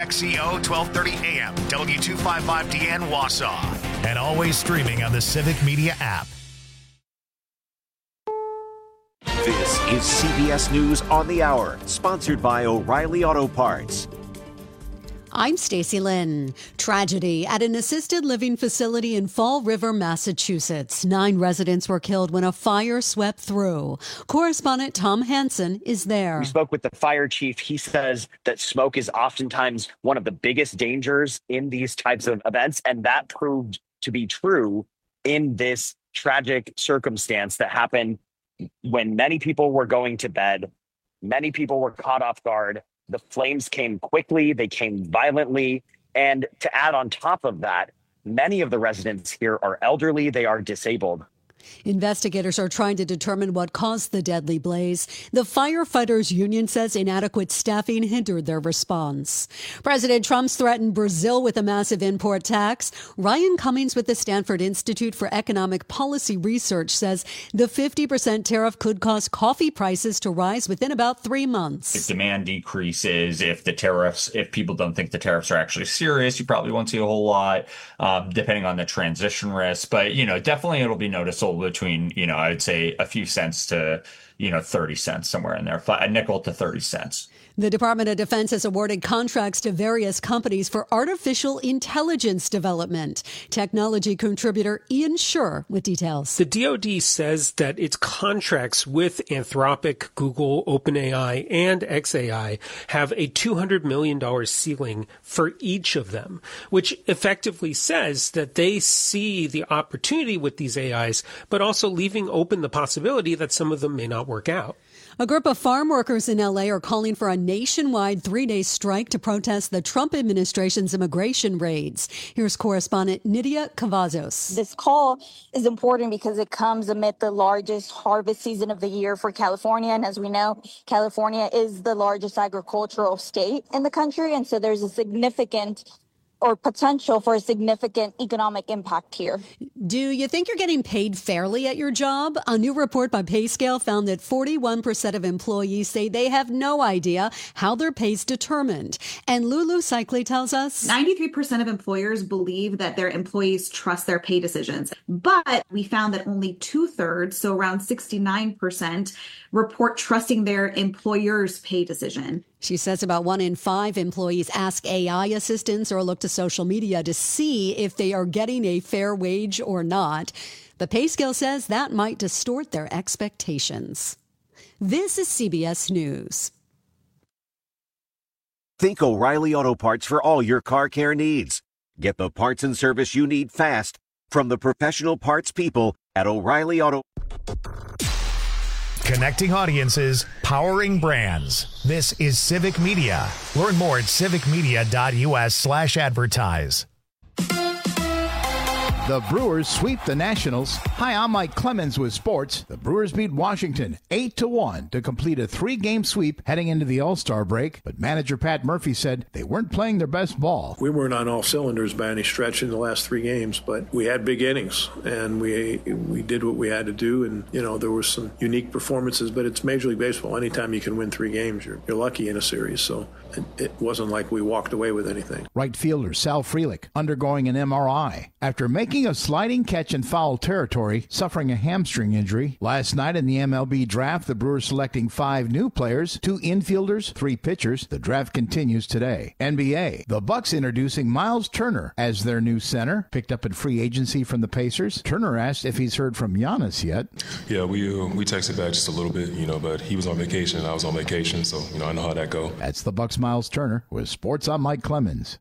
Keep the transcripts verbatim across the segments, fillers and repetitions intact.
X C O twelve thirty A M, W two fifty-five D N Wausau, and always streaming on the Civic Media app. This is C B S News on the Hour, sponsored by O'Reilly Auto Parts. I'm Stacey Lynn. Tragedy at an assisted living facility in Fall River, Massachusetts. Nine residents were killed when a fire swept through. Correspondent Tom Hansen is there. We spoke with the fire chief. He says that smoke is oftentimes one of the biggest dangers in these types of events, and that proved to be true in this tragic circumstance that happened when many people were going to bed. Many people were caught off guard. The flames came quickly, they came violently, and to add on top of that, many of the residents here are elderly, they are disabled. Investigators are trying to determine what caused the deadly blaze. The firefighters union says inadequate staffing hindered their response. President Trump's threatened Brazil with a massive import tax. Ryan Cummings with the Stanford Institute for Economic Policy Research says the fifty percent tariff could cause coffee prices to rise within about three months. If demand decreases, if the tariffs, if people don't think the tariffs are actually serious, you probably won't see a whole lot, um, depending on the transition risk. But, you know, definitely it'll be noticeable between, you know, I would say a few cents to, you know, thirty cents, somewhere in there, a nickel to thirty cents. The Department of Defense has awarded contracts to various companies for artificial intelligence development. Technology contributor Ian Scher with details. The D O D says that its contracts with Anthropic, Google, OpenAI, and xAI have a two hundred million dollars ceiling for each of them, which effectively says that they see the opportunity with these A Is, but also leaving open the possibility that some of them may not work out. A group of farm workers in L A are calling for a nationwide three-day strike to protest the Trump administration's immigration raids. Here's correspondent Nydia Cavazos. This call is important because it comes amid the largest harvest season of the year for California. And as we know, California is the largest agricultural state in the country. And so there's a significant or potential for a significant economic impact here. Do you think you're getting paid fairly at your job? A new report by PayScale found that forty-one percent of employees say they have no idea how their pay is determined. And Lulu Cycli tells us ninety-three percent of employers believe that their employees trust their pay decisions. But we found that only two thirds, so around sixty-nine percent, report trusting their employer's pay decision. She says about one in five employees ask A I assistants or look to social media to see if they are getting a fair wage or not. But PayScale says that might distort their expectations. This is C B S News. Think O'Reilly Auto Parts for all your car care needs. Get the parts and service you need fast from the professional parts people at O'Reilly Auto. Connecting audiences, powering brands. This is Civic Media. Learn more at civicmedia.us slash advertise. The Brewers sweep the Nationals. Hi, I'm Mike Clemens with sports. The Brewers beat Washington eight to one to complete a three-game sweep heading into the All-Star break. But manager Pat Murphy said they weren't playing their best ball. We weren't on all cylinders by any stretch in the last three games, but we had big innings, and we we did what we had to do. And, you know, there were some unique performances, but it's Major League Baseball. Anytime you can win three games, you're, you're lucky in a series. So it, it wasn't like we walked away with anything. Right fielder Sal Frelick undergoing an M R I after making a sliding catch in foul territory, suffering a hamstring injury. Last night in the M L B draft, the Brewers selecting five new players, two infielders, three pitchers. The draft continues today. N B A, the Bucks introducing Miles Turner as their new center, picked up in free agency from the Pacers. Turner asked if he's heard from Giannis yet. Yeah, we uh, we texted back just a little bit, you know, but he was on vacation and I was on vacation, so, you know, I know how that go. That's the Bucks' Miles Turner with Sports. I'm Mike Clemens.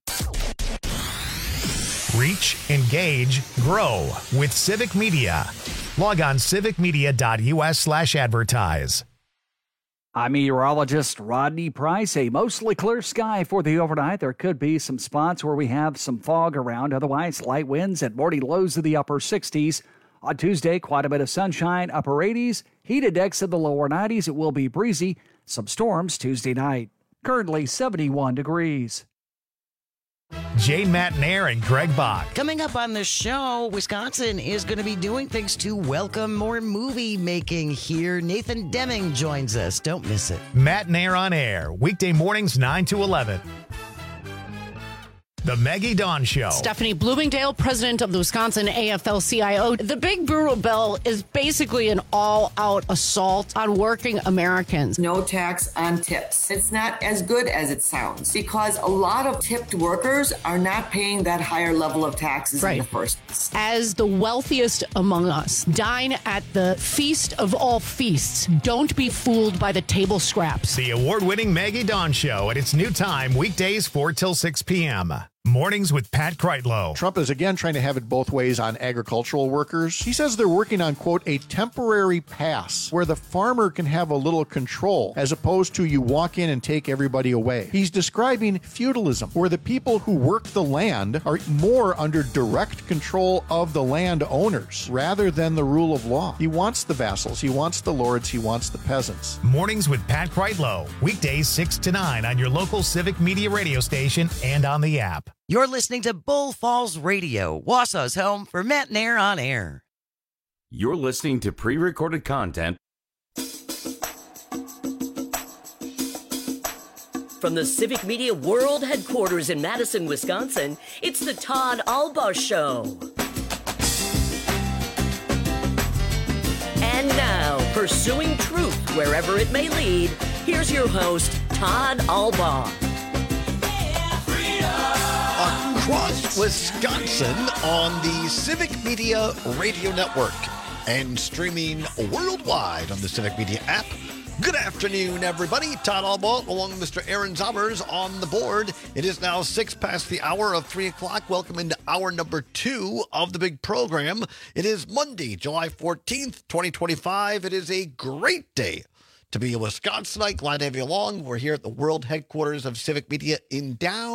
Reach, engage, grow with Civic Media. Log on civicmedia.us slash advertise. I'm meteorologist Rodney Price. A mostly clear sky for the overnight. There could be some spots where we have some fog around. Otherwise, light winds and morning lows in the upper sixties. On Tuesday, quite a bit of sunshine, upper eighties. Heat index in the lower nineties. It will be breezy. Some storms Tuesday night. Currently seventy-one degrees. Jane Matnair and Greg Bach. Coming up on the show, Wisconsin is going to be doing things to welcome more movie making here. Nathan Deming joins us. Don't miss it. Matnair on air, weekday mornings nine to eleven. The Maggie Dawn Show. Stephanie Bloomingdale, president of the Wisconsin A F L C I O. The Big Brutal Bill is basically an all-out assault on working Americans. No tax on tips. It's not as good as it sounds because a lot of tipped workers are not paying that higher level of taxes right. in the first place. As the wealthiest among us, dine at the feast of all feasts. Don't be fooled by the table scraps. The award-winning Maggie Dawn Show at its new time, weekdays four till six p.m. Mornings with Pat Kreitlow. Trump is again trying to have it both ways on agricultural workers. He says they're working on, quote, a temporary pass where the farmer can have a little control as opposed to you walk in and take everybody away. He's describing feudalism, where the people who work the land are more under direct control of the land owners rather than the rule of law. He wants the vassals, he wants the lords, he wants the peasants. Mornings with Pat Kreitlow. Weekdays six to nine on your local Civic Media radio station and on the app. You're listening to Bull Falls Radio, Wausau's home for Matt Nair on air. You're listening to pre-recorded content from the Civic Media World Headquarters in Madison, Wisconsin. It's the Todd Alba Show. And now, pursuing truth wherever it may lead, here's your host, Todd Alba. Across Wisconsin on the Civic Media Radio Network and streaming worldwide on the Civic Media app. Good afternoon, everybody. Todd Alba along with Mister Aaron Zommers on the board. It is now six past the hour of three o'clock. Welcome into hour number two of the big program. It is Monday, July fourteenth, twenty twenty-five. It is a great day to be a Wisconsinite. Glad to have you along. We're here at the world headquarters of Civic Media in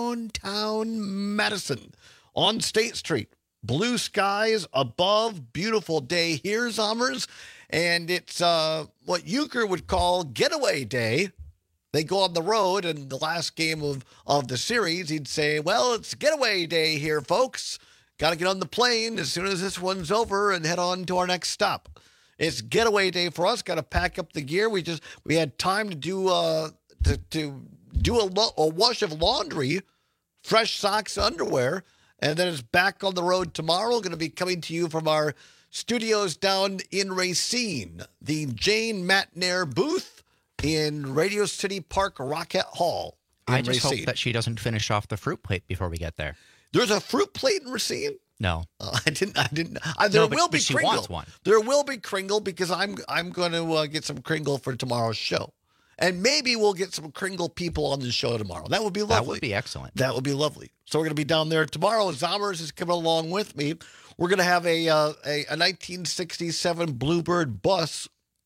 downtown Madison on State Street. Blue skies above, beautiful day here, Zommers. And it's uh, what Euchre would call getaway day. They go on the road, and the last game of, of the series, he'd say, well, it's getaway day here, folks. Got to get on the plane as soon as this one's over and head on to our next stop. It's getaway day for us. Got to pack up the gear. We just we had time to do uh to, to do a, lo- a wash of laundry, fresh socks, underwear, and then it's back on the road tomorrow. Going to be coming to you from our studios down in Racine, the Jane Matt Nair booth in Radio City Park Rocket Hall. In I just Racine. hope that she doesn't finish off the fruit plate before we get there. There's a fruit plate in Racine. No, uh, I didn't. I didn't. Uh, there no, but, will be but she Kringle. wants one. There will be Kringle because I'm I'm going to uh, get some Kringle for tomorrow's show, and maybe we'll get some Kringle people on the show tomorrow. That would be lovely. That would be excellent. That would be lovely. So we're going to be down there tomorrow. Zommers is coming along with me. We're going to have a uh, a, a nineteen sixty-seven Bluebird bus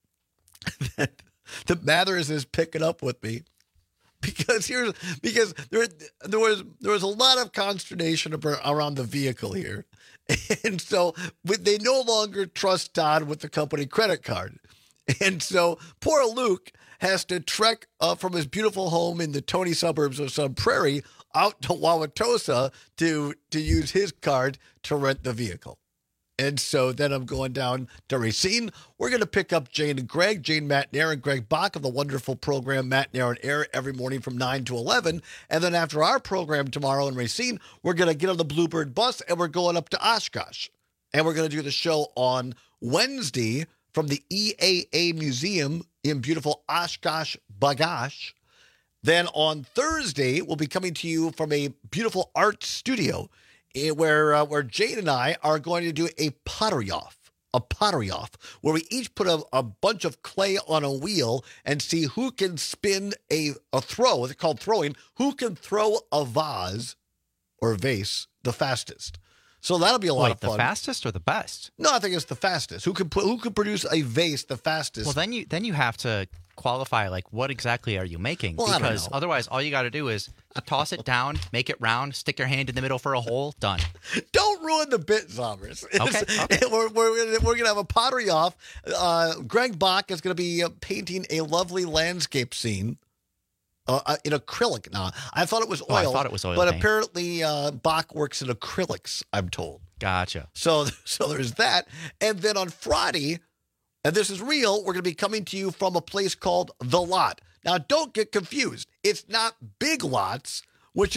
that, that Mathers is picking up with me. Because here's because there there was there was a lot of consternation around the vehicle here, and so they no longer trust Todd with the company credit card, and so poor Luke has to trek uh, from his beautiful home in the Tony suburbs of Sun Prairie out to Wauwatosa to to use his card to rent the vehicle. And so then I'm going down to Racine. We're going to pick up Jane and Greg, Jane Matt Nair and Greg Bach of the wonderful program Matt Nair and Air every morning from nine to eleven. And then after our program tomorrow in Racine, we're going to get on the Bluebird bus and we're going up to Oshkosh. And we're going to do the show on Wednesday from the E A A Museum in beautiful Oshkosh, Bagash. Then on Thursday, we'll be coming to you from a beautiful art studio where uh, where Jane and I are going to do a pottery off, a pottery off, where we each put a, a bunch of clay on a wheel and see who can spin a, a throw, it's called throwing, who can throw a vase or vase the fastest. So that'll be a lot Wait, of fun. The fastest or the best? No, I think it's the fastest. Who can put, who can produce a vase the fastest? Well, then you then you have to qualify, like, what exactly are you making? Well, because otherwise, all you got to do is toss it down, make it round, stick your hand in the middle for a hole, done. Don't ruin the bit, Zommers. Okay, okay. We're, we're, we're going to have a pottery off. Uh, Greg Bach is going to be uh, painting a lovely landscape scene uh, in acrylic. Now, I thought it was oil. Oh, I thought it was oil But paint. apparently uh, Bach works in acrylics, I'm told. Gotcha. So, so there's that. And then on Friday, and this is real, we're going to be coming to you from a place called The Lot. Now, don't get confused. It's not Big Lots, which is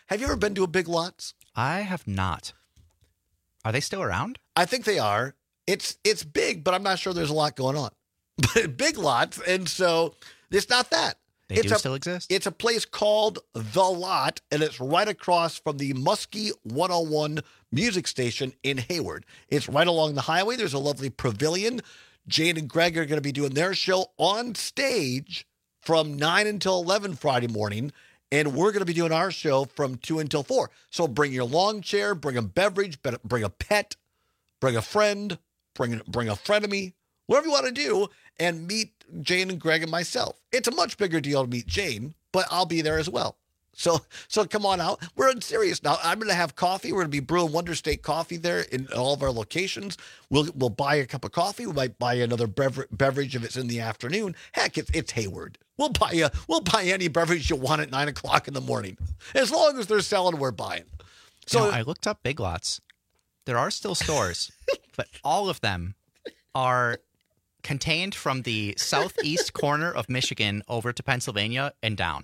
Have you ever been to a Big Lots? I have not. Are they still around? I think they are. It's it's big, but I'm not sure there's a lot going on. But Big Lots, and so it's not that. They it's do a, still exist? It's a place called The Lot, and it's right across from the Muskie one oh one music station in Hayward. It's right along the highway. There's a lovely pavilion. Jane and Greg are going to be doing their show on stage from nine until eleven Friday morning, and we're going to be doing our show from two until four. So bring your lawn chair, bring a beverage, bring a pet, bring a friend, bring, bring a frenemy, whatever you want to do, and meet Jane and Greg and myself. It's a much bigger deal to meet Jane, but I'll be there as well. So so come on out. We're in serious now. I'm going to have coffee. We're going to be brewing Wonder State coffee there in all of our locations. We'll we'll buy a cup of coffee. We might buy another bever- beverage if it's in the afternoon. Heck, it's, it's Hayward. We'll buy a, we'll buy any beverage you want at nine o'clock in the morning. As long as they're selling, we're buying. So you know, I looked up Big Lots. There are still stores, but all of them are contained from the southeast corner of Michigan over to Pennsylvania and down.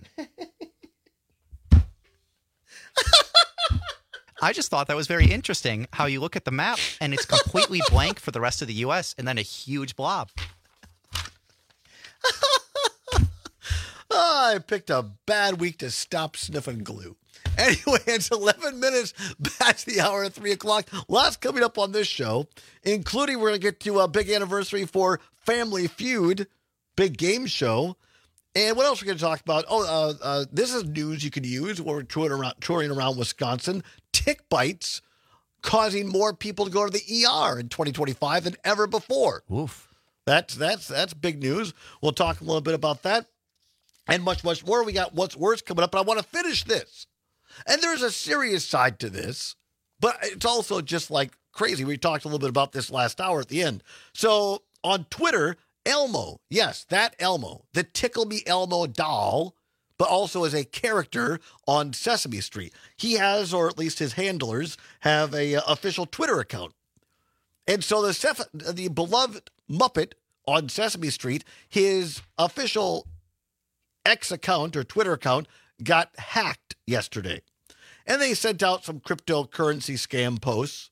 I just thought that was very interesting how you look at the map and it's completely blank for the rest of the U S and then a huge blob. Oh, I picked a bad week to stop sniffing glue. Anyway, it's eleven minutes past the hour at three o'clock. Lots coming up on this show, including we're going to get to a big anniversary for Family Feud, big game show. And what else we're going to talk about? Oh, uh, uh, this is news you can use when we're touring around, touring around Wisconsin. Tick bites causing more people to go to the E R in twenty twenty-five than ever before. Oof. That's, that's, that's big news. We'll talk a little bit about that and much, much more. We got What's Worse coming up, but I want to finish this. And there's a serious side to this, but it's also just like crazy. We talked a little bit about this last hour at the end. So on Twitter, Elmo, yes, that Elmo, the Tickle Me Elmo doll, but also as a character on Sesame Street. He has, or at least his handlers, have a uh, official Twitter account. And so the Sef- the beloved Muppet on Sesame Street, his official X account or Twitter account got hacked yesterday. And they sent out some cryptocurrency scam posts.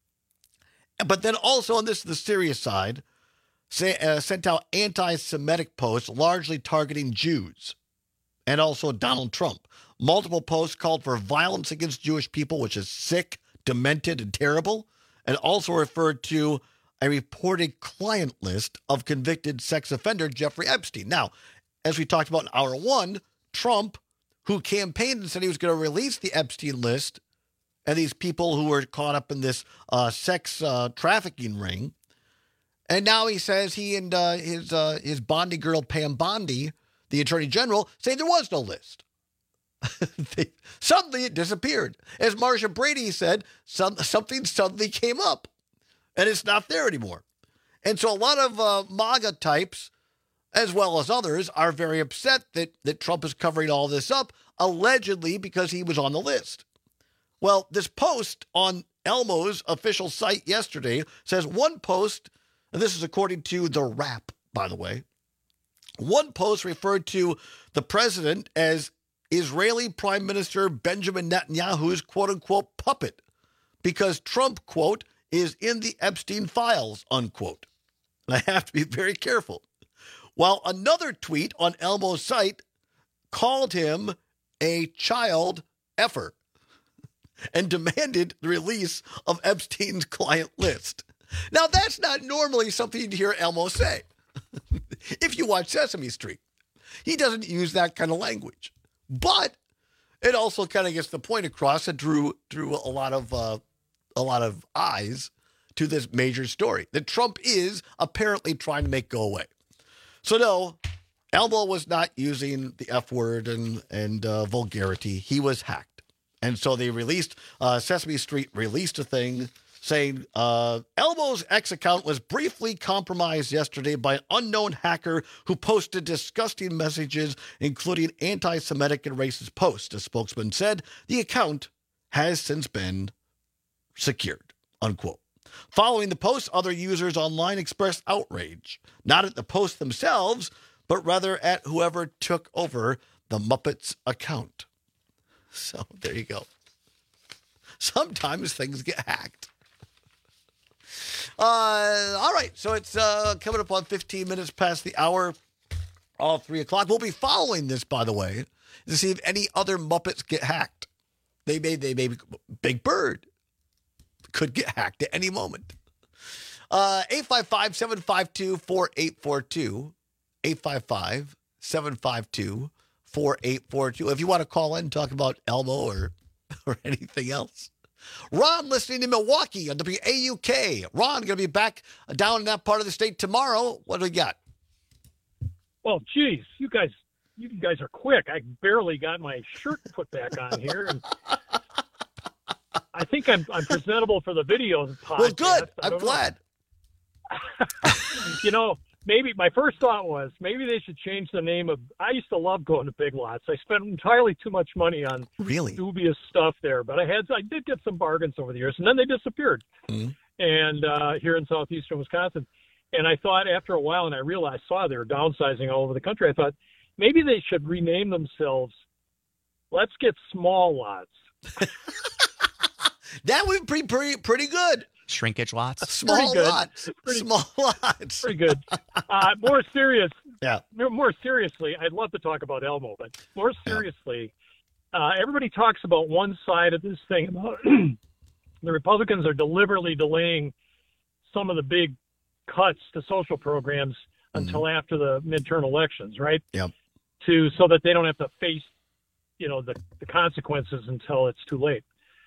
But then also, on this, the serious side, say, uh, sent out anti-Semitic posts largely targeting Jews and also Donald Trump. Multiple posts called for violence against Jewish people, which is sick, demented, and terrible, and also referred to a reported client list of convicted sex offender Jeffrey Epstein. Now, as we talked about in hour one, Trump, who campaigned and said he was going to release the Epstein list and these people who were caught up in this uh, sex uh, trafficking ring. And now he says he and uh, his uh, his Bondi girl, Pam Bondi, the attorney general, say there was no list. they, suddenly it disappeared. As Marsha Brady said, some, something suddenly came up and it's not there anymore. And so a lot of uh, MAGA types, as well as others, are very upset that, that Trump is covering all this up, allegedly because he was on the list. Well, this post on Elmo's official site yesterday says one post, and this is according to The Wrap, by the way, one post referred to the president as Israeli Prime Minister Benjamin Netanyahu's quote-unquote puppet because Trump, quote, is in the Epstein files, unquote. And I have to be very careful. While another tweet on Elmo's site called him a child effer and demanded the release of Epstein's client list. Now, that's not normally something you'd hear Elmo say if you watch Sesame Street. He doesn't use that kind of language. But it also kind of gets the point across and drew, drew a lot of uh, a lot of eyes to this major story that Trump is apparently trying to make go away. So no, Elmo was not using the F word and, and uh, vulgarity. He was hacked. And so they released, uh, Sesame Street released a thing saying uh, Elmo's X account was briefly compromised yesterday by an unknown hacker who posted disgusting messages, including anti-Semitic and racist posts. A spokesman said the account has since been secured, unquote. Following the post, other users online expressed outrage, not at the posts themselves, but rather at whoever took over the Muppets account. So there you go. Sometimes things get hacked. Uh, all right, so it's uh, coming up on fifteen minutes past the hour, all three o'clock. We'll be following this, by the way, to see if any other Muppets get hacked. They may, they may, Big Bird could get hacked at any moment. Uh, eight five five, seven five two, four eight four two. eight five five, seven five two, four eight four two. If you want to call in and talk about Elmo or, or anything else. Ron listening in Milwaukee on W A U K. Ron, going to be back down in that part of the state tomorrow. What do we got? Well, geez, you guys, you guys are quick. I barely got my shirt put back on here, and I think I'm I'm presentable for the video podcast. Well, good. I'm glad. You know, maybe my first thought was maybe they should change the name of. I used to love going to Big Lots. I spent entirely too much money on really dubious stuff there, but I had I did get some bargains over the years, and then they disappeared. Mm-hmm. And uh, here in southeastern Wisconsin, and I thought after a while, and I realized saw they were downsizing all over the country. I thought maybe they should rename themselves. Let's get Small Lots. That would be pretty pretty good. Shrinkage lots. Small good. lots. Pretty, Small lots. Pretty good. Uh, more serious. Yeah. More seriously, I'd love to talk about Elmo, but more seriously, yeah. uh, everybody talks about one side of this thing about the Republicans are deliberately delaying some of the big cuts to social programs mm-hmm. until after the midterm elections, right? Yep. To so that they don't have to face, you know, the, the consequences until it's too late.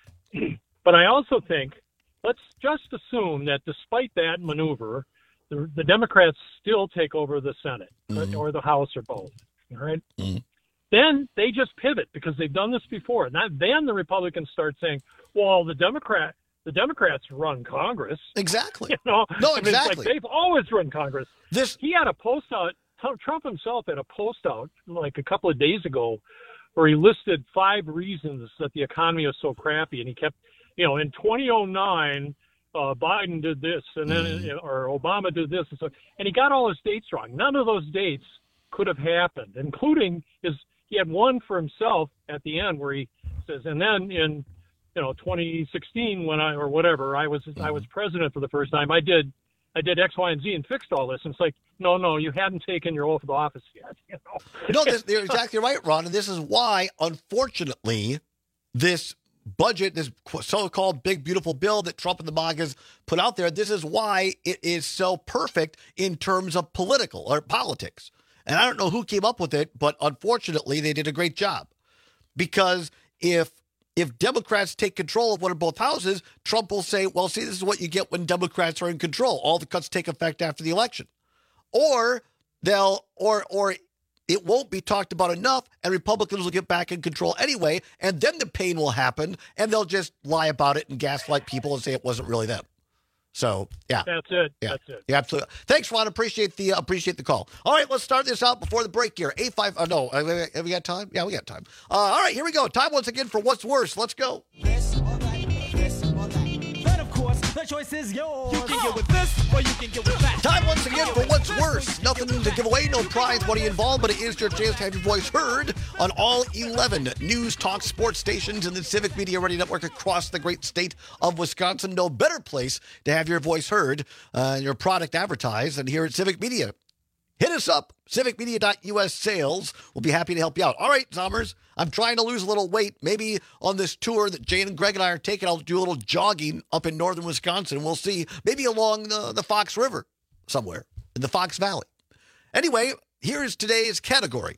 But I also think. Let's just assume that despite that maneuver, the, the Democrats still take over the Senate mm-hmm. or the House or both. All right. Mm-hmm. Then they just pivot because they've done this before. And that, then the Republicans start saying, "Well, the Democrat, the Democrats run Congress." Exactly. You know. No, I mean, exactly. it's like they've always run Congress. This he had a post out. Trump himself had a post out like a couple of days ago, where he listed five reasons that the economy is so crappy, and he kept. You know, in twenty oh nine, uh, Biden did this, and then mm. or Obama did this, and so, and he got all his dates wrong. None of those dates could have happened, including his. He had one for himself at the end where he says, and then in, you know, twenty sixteen when I or whatever I was mm. I was president for the first time. I did, I did X, Y, and Z and fixed all this. And it's like, no, no, you hadn't taken your oath of office yet. You know? No, this, you're exactly right, Ron, and this is why, unfortunately, this. budget, this so-called big, beautiful bill that Trump and the MAGAs put out there, this is why it is so perfect in terms of political or politics. And I don't know who came up with it, but unfortunately, they did a great job. Because if if Democrats take control of one of both houses, Trump will say, well, see, this is what you get when Democrats are in control. All the cuts take effect after the election. Or they'll, or, or, it won't be talked about enough, and Republicans will get back in control anyway, and then the pain will happen, and they'll just lie about it and gaslight people and say it wasn't really them. So, yeah. That's it. Yeah. That's it. Yeah, absolutely. Thanks, Ron. Appreciate the uh, appreciate the call. All right, let's start this out before the break here. eight five, oh, no, have we, have we got time? Yeah, we got time. Uh, all right, here we go. Time once again for What's Worse. Let's go. This or that, this or that. But of course, the choice is yours. You can get with this or you can get with that. Time once again for What's Worse. Nothing to give away, no prize money involved, but it is your chance to have your voice heard on all eleven news, talk, sports stations in the Civic Media Radio Network across the great state of Wisconsin. No better place to have your voice heard, uh, your product advertised than here at Civic Media. Hit us up, civic media dot U S sales. We'll be happy to help you out. All right, Zommers, I'm trying to lose a little weight. Maybe on this tour that Jane and Greg and I are taking, I'll do a little jogging up in northern Wisconsin. We'll see, maybe along the, the Fox River somewhere in the Fox Valley. Anyway, here's today's category.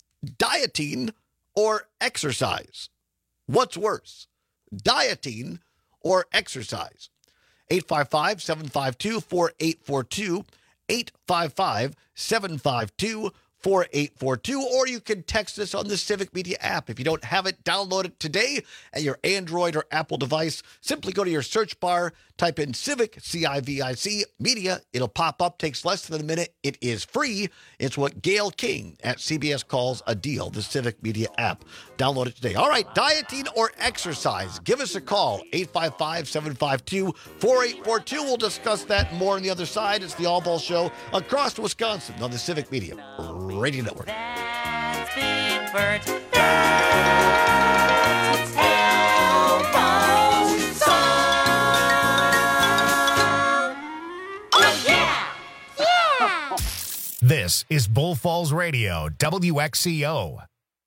Dieting or exercise? What's worse, dieting or exercise? eight five five, seven five two, four eight four two. eight five five, seven five two, four eight four two, or you can text us on the Civic Media app. If you don't have it, download it today at your Android or Apple device. Simply go to your search bar, type in Civic, C I V I C, Media. It'll pop up, takes less than a minute. It is free. It's what Gail King at C B S calls a deal, the Civic Media app. Download it today. All right, dieting or exercise? Give us a call, eight five five, seven five two, four eight four two. We'll discuss that more on the other side. It's the All Ball Show across Wisconsin on the Civic Media Radio Network. That's Big Bird. That's This is Bull Falls Radio, W X C O.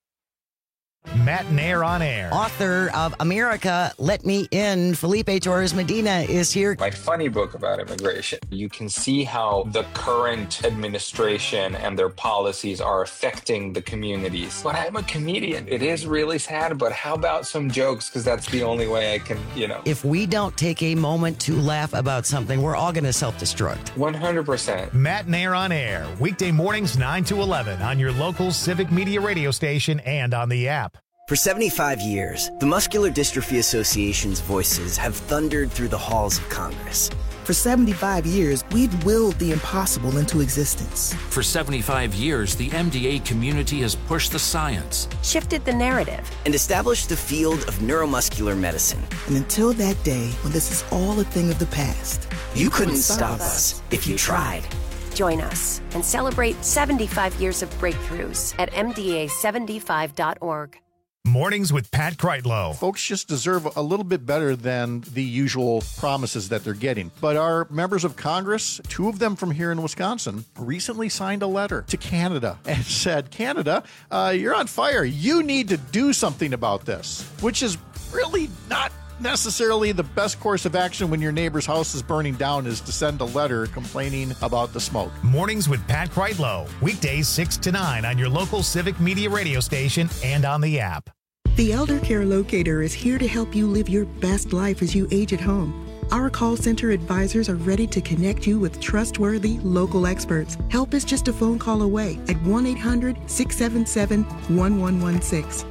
Matt Nair on air. Author of America, Let Me In, Felipe Torres Medina is here. My funny book about immigration. You can see how the current administration and their policies are affecting the communities. But I'm a comedian. It is really sad, but how about some jokes? Because that's the only way I can, you know. If we don't take a moment to laugh about something, we're all going to self-destruct. one hundred percent. Matt Nair on air, weekday mornings nine to eleven on your local Civic Media radio station and on the app. For seventy-five years, the Muscular Dystrophy Association's voices have thundered through the halls of Congress. For seventy-five years, we've willed the impossible into existence. For seventy-five years, the M D A community has pushed the science, shifted the narrative, and established the field of neuromuscular medicine. And until that day when this is all a thing of the past, you, you couldn't stop us if you tried. Join us and celebrate seventy-five years of breakthroughs at M D A seventy-five dot org. Mornings with Pat Kreitlow. Folks just deserve a little bit better than the usual promises that they're getting. But our members of Congress, two of them from here in Wisconsin, recently signed a letter to Canada and said, Canada, uh, you're on fire. You need to do something about this, which is really not necessarily the best course of action when your neighbor's house is burning down, is to send a letter complaining about the smoke. Mornings with Pat Kreitlow. Weekdays six to nine on your local Civic Media radio station and on the app. The Elder Care Locator is here to help you live your best life as you age at home. Our call center advisors are ready to connect you with trustworthy local experts. Help is just a phone call away at one eight hundred, six seven seven, one one one six.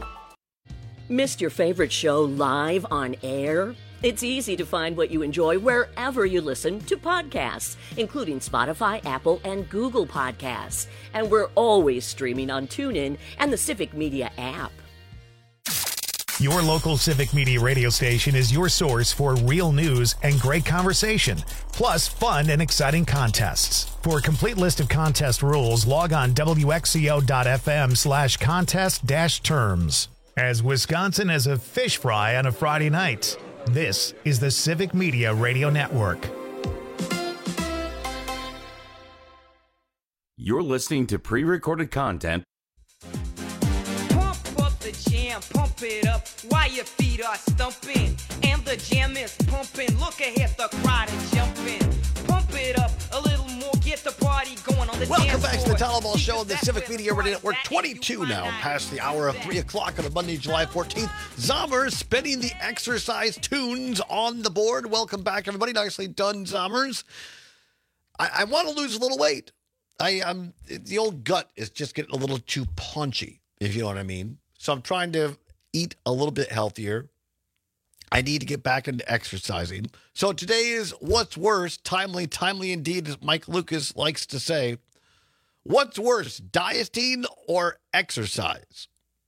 Missed your favorite show live on air? It's easy to find what you enjoy wherever you listen to podcasts, including Spotify, Apple, and Google Podcasts. And we're always streaming on TuneIn and the Civic Media app. Your local Civic Media radio station is your source for real news and great conversation, plus fun and exciting contests. For a complete list of contest rules, log on W X C O dot F M slash contest dash terms. As Wisconsin is a fish fry on a Friday night, this is the Civic Media Radio Network. You're listening to pre-recorded content. Pump up the jam, pump it up while your feet are stumping. And the jam is pumping. Look ahead, the crowd is jumping. Pump it up a little more, get the party going on the Welcome dance back to floor. the Town Show on the Civic Media Radio Network. twenty-two now, past the hour of three o'clock on a Monday, July fourteenth. Zommers spinning the exercise tunes on the board. Welcome back, everybody. Nicely done, Zommers. I, I want to lose a little weight. I um, the old gut is just getting a little too punchy, if you know what I mean. So I'm trying to eat a little bit healthier. I need to get back into exercising. So today is What's Worse? Timely, timely indeed, as Mike Lucas likes to say. What's worse, dieting or exercise?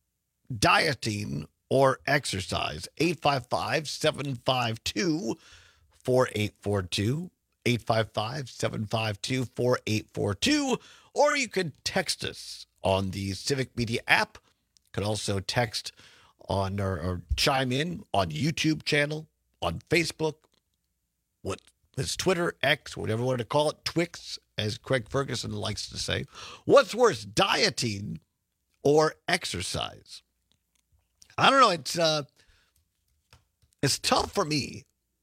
Dieting or exercise? eight five five, seven five two, four eight four two. eight five five, seven five two, four eight four two. Or you could text us on the Civic Media app. You could also text on or, or chime in on YouTube channel, on Facebook, what is Twitter, X, whatever you want to call it, Twix, as Craig Ferguson likes to say. What's worse, dieting or exercise? I don't know. It's uh, it's tough for me.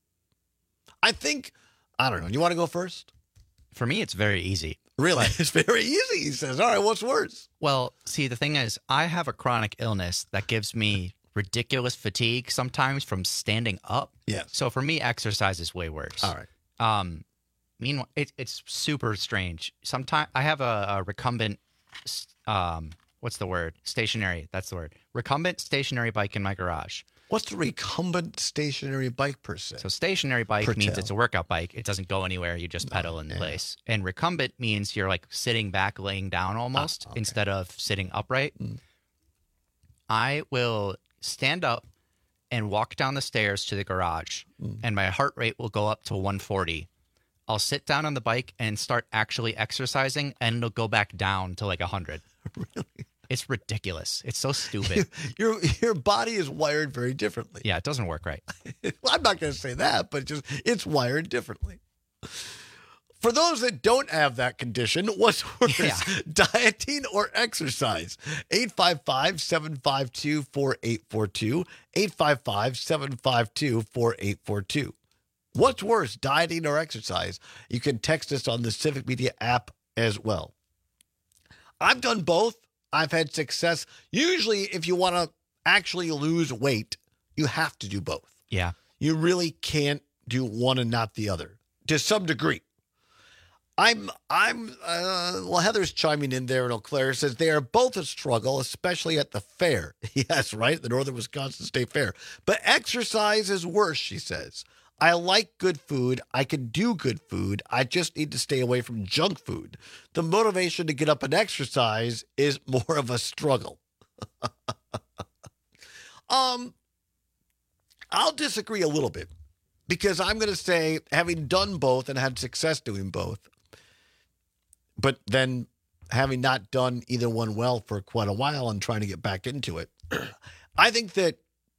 I think, I don't know. You want to go first? For me, it's very easy. Really? It's very easy, he says. All right, what's worse? Well, see, the thing is, I have a chronic illness that gives me ridiculous fatigue sometimes from standing up. Yes. So for me, exercise is way worse. All right. Um, meanwhile, it, it's super strange. Sometimes I have a, a recumbent, um, what's the word? Stationary. That's the word. Recumbent stationary bike in my garage. What's the recumbent stationary bike per se? So stationary bike Per means tail. it's a workout bike. It doesn't go anywhere. You just pedal in place. And recumbent means you're like sitting back, laying down almost, okay. instead of sitting upright. I will stand up and walk down the stairs to the garage, and my heart rate will go up to one forty. I'll sit down on the bike and start actually exercising, and it'll go back down to like one hundred. Really? It's ridiculous. It's so stupid. Your your body is wired very differently. Yeah, it doesn't work right. Well, I'm not going to say that, but just it's wired differently. For those that don't have that condition, what's worse, Yeah. dieting or exercise? eight five five, seven five two, four eight four two. eight five five, seven five two, four eight four two. What's worse, dieting or exercise? You can text us on the Civic Media app as well. I've done both. I've had success. Usually, if you want to actually lose weight, you have to do both. Yeah. You really can't do one and not the other to some degree. I'm, I'm, uh, well, Heather's chiming in there, and Eau Claire says they are both a struggle, especially at the fair. Yes, right? The Northern Wisconsin State Fair. But exercise is worse, she says. I like good food. I can do good food. I just need to stay away from junk food. The motivation to get up and exercise is more of a struggle. um, I'll disagree a little bit because I'm going to say, having done both and had success doing both, but then having not done either one well for quite a while and trying to get back into it, I think that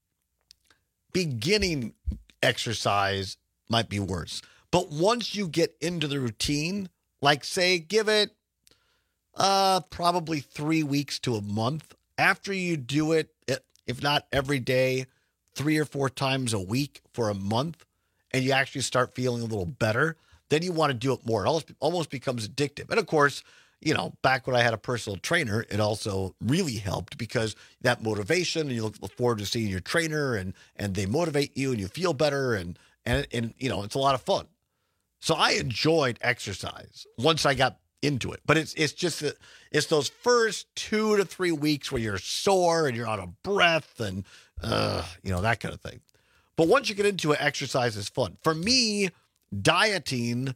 beginning exercise might be worse. But once you get into the routine, like say, give it uh, probably three weeks to a month. After you do it, if not every day, three or four times a week for a month, and you actually start feeling a little better, then you want to do it more. It almost, almost becomes addictive. And of course, you know, back when I had a personal trainer, it also really helped because that motivation, and you look forward to seeing your trainer, and and they motivate you, and you feel better, and and and you know, it's a lot of fun. So I enjoyed exercise once I got into it, but it's it's just that it's those first two to three weeks where you're sore and you're out of breath, and uh, you know, that kind of thing. But once you get into it, exercise is fun. For me, dieting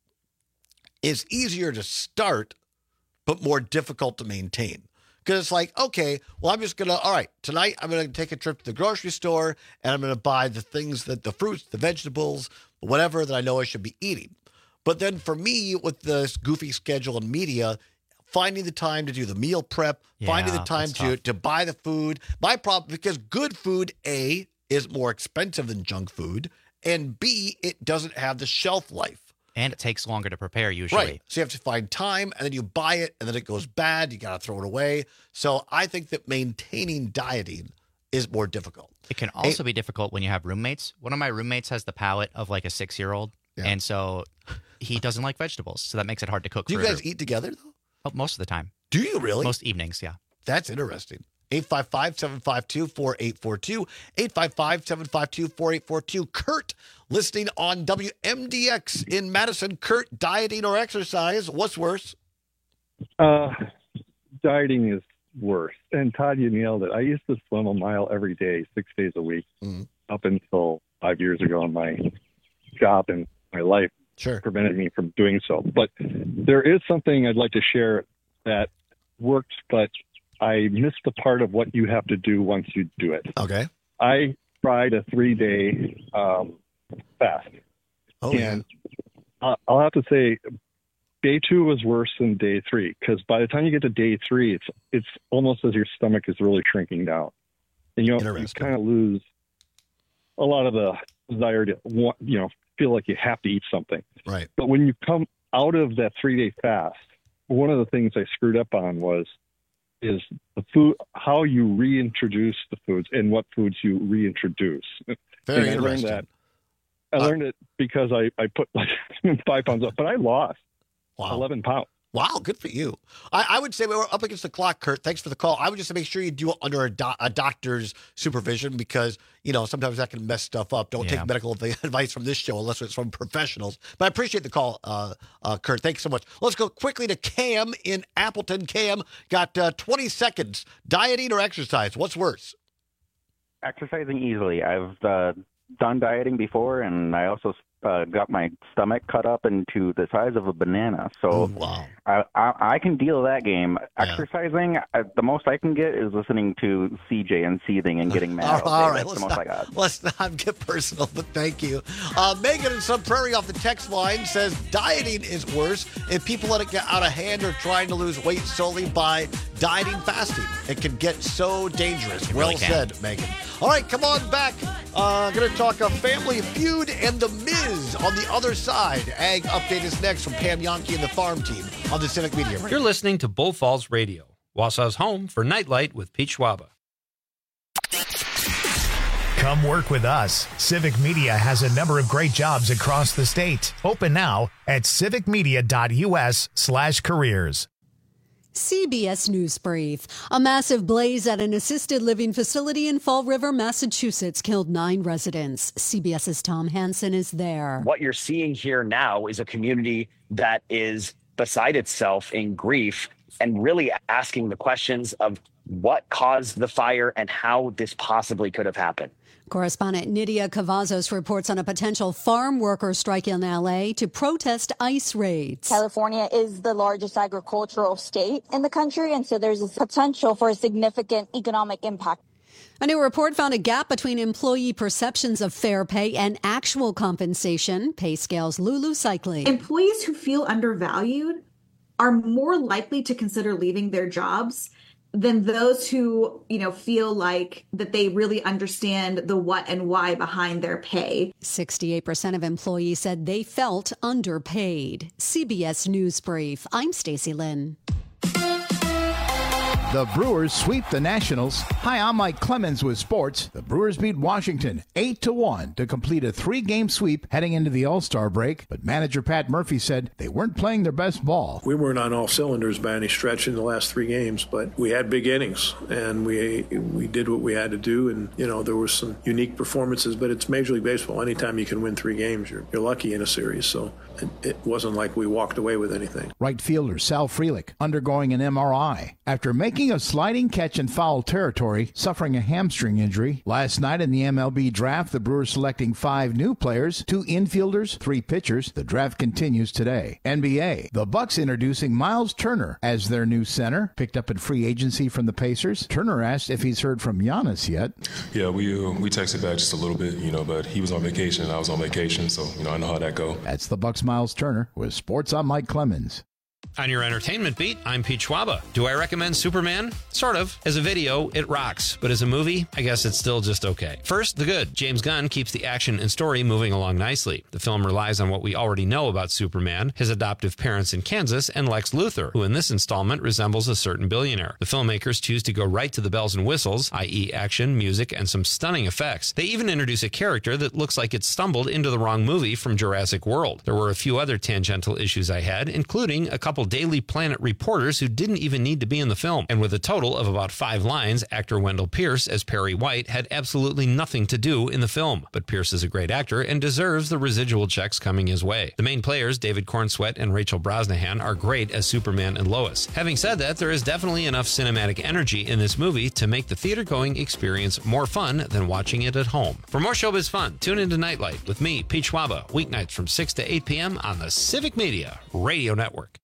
is easier to start, but more difficult to maintain. Because it's like, okay, well, I'm just going to, all right, tonight I'm going to take a trip to the grocery store and I'm going to buy the things that the fruits, the vegetables, whatever that I know I should be eating. But then for me, with this goofy schedule and media, finding the time to do the meal prep, Yeah, finding the time that's to, tough. to buy the food. My problem, because good food, A, is more expensive than junk food, and B, it doesn't have the shelf life. And it takes longer to prepare usually. Right. So you have to find time, and then you buy it, and then it goes bad. You got to throw it away. So I think that maintaining dieting is more difficult. It can also be difficult when you have roommates. One of my roommates has the palate of like a six-year-old, Yeah. and so he doesn't like vegetables. So that makes it hard to cook. Do you for guys her. eat together, though? Oh, most of the time. Do you really? Most evenings, yeah. That's interesting. eight five five, seven five two, four eight four two. eight five five, seven five two, four eight four two. Kurt, listening on W M D X in Madison. Kurt, dieting or exercise, what's worse? Uh, dieting is worse. And Todd, you nailed it. I used to swim a mile every day, six days a week, mm-hmm. up until five years ago, and my job and my life sure. prevented me from doing so. But there is something I'd like to share that works, but I missed the part of what you have to do once you do it. Okay. I tried a three-day um, fast. Oh, and yeah. I'll have to say day two was worse than day three, because by the time you get to day three, it's it's almost as your stomach is really shrinking down. And you know, you kind of lose a lot of the desire to want, you know, feel like you have to eat something. Right. But when you come out of that three-day fast, one of the things I screwed up on was is the food, how you reintroduce the foods and what foods you reintroduce. Very and I learned interesting. that. I learned it because I, I put like five pounds up, but I lost wow. eleven pounds. Wow, good for you. I, I would say we're up against the clock, Kurt. Thanks for the call. I would just make sure you do it under a, do- a doctor's supervision because, you know, sometimes that can mess stuff up. Don't Yeah. take medical advice from this show unless it's from professionals. But I appreciate the call, uh, uh, Kurt. Thanks so much. Let's go quickly to Cam in Appleton. Cam, got uh, twenty seconds. Dieting or exercise? What's worse? Exercising easily. I've uh, done dieting before, and I also uh, got my stomach cut up into the size of a banana. So oh, wow. I, I, I can deal that game. Yeah. Exercising, I, the most I can get is listening to C J and seething and getting mad. all, all, all right, That's let's the most not, I got. let's not get personal, but thank you. Uh, Megan in Sun Prairie off the text line says dieting is worse if people let it get out of hand or trying to lose weight solely by dieting fasting. It can get so dangerous. It well really can. said, Megan. All right, come on back. Uh, going to talk a Family Feud and The Miz on the other side. Ag Update is next from Pam Yonke and the Farm Team on the Civic Media. You're listening to Bull Falls Radio, Wausau's home for Nightlight with Pete Schwaba. Come work with us. Civic Media has a number of great jobs across the state. Open now at civicmedia.us slash careers. C B S News Brief. A massive blaze at an assisted living facility in Fall River, Massachusetts killed nine residents. CBS's Tom Hansen is there. What you're seeing here now is a community that is beside itself in grief and really asking the questions of what caused the fire and how this possibly could have happened. Correspondent Nydia Cavazos reports on a potential farm worker strike in L A to protest ICE raids. California is the largest agricultural state in the country, and so there's a potential for a significant economic impact. A new report found a gap between employee perceptions of fair pay and actual compensation. Pay scales Lulu Cycling. Employees who feel undervalued are more likely to consider leaving their jobs than those who, you know, feel like that they really understand the what and why behind their pay. sixty-eight percent of employees said they felt underpaid. C B S News Brief. I'm Stacey Lynn. The Brewers sweep the Nationals. Hi, I'm Mike Clemens with sports. The Brewers beat Washington eight to one to complete a three-game sweep heading into the All-Star break. But manager Pat Murphy said they weren't playing their best ball. We weren't on all cylinders by any stretch in the last three games, but we had big innings, and we we did what we had to do. And, you know, there were some unique performances, but it's Major League Baseball. Anytime you can win three games, you're, you're lucky in a series. So it, it wasn't like we walked away with anything. Right fielder Sal Frelick undergoing an M R I after making a sliding catch in foul territory, suffering a hamstring injury. Last night in the M L B draft, the Brewers selecting five new players, two infielders, three pitchers. The draft continues today. N B A, the Bucks introducing Miles Turner as their new center, picked up in free agency from the Pacers. Turner asked if he's heard from Giannis yet. Yeah, we uh, we texted back just a little bit, you know, but he was on vacation and I was on vacation, so, you know, I know how that go. That's the Bucks' Miles Turner with Sports. I'm Mike Clemens. On your entertainment beat, I'm Pete Schwaba. Do I recommend Superman? Sort of. As a video, it rocks. But as a movie, I guess it's still just okay. First, the good. James Gunn keeps the action and story moving along nicely. The film relies on what we already know about Superman, his adoptive parents in Kansas, and Lex Luthor, who in this installment resembles a certain billionaire. The filmmakers choose to go right to the bells and whistles, that is action, music, and some stunning effects. They even introduce a character that looks like it stumbled into the wrong movie from Jurassic World. There were a few other tangential issues I had, including a couple Daily Planet reporters who didn't even need to be in the film. And with a total of about five lines, actor Wendell Pierce as Perry White had absolutely nothing to do in the film. But Pierce is a great actor and deserves the residual checks coming his way. The main players, David Cornsweet and Rachel Brosnahan, are great as Superman and Lois. Having said that, there is definitely enough cinematic energy in this movie to make the theater-going experience more fun than watching it at home. For more showbiz fun, tune into Nightlight with me, Pete Schwaba, weeknights from six to eight p.m. on the Civic Media Radio Network.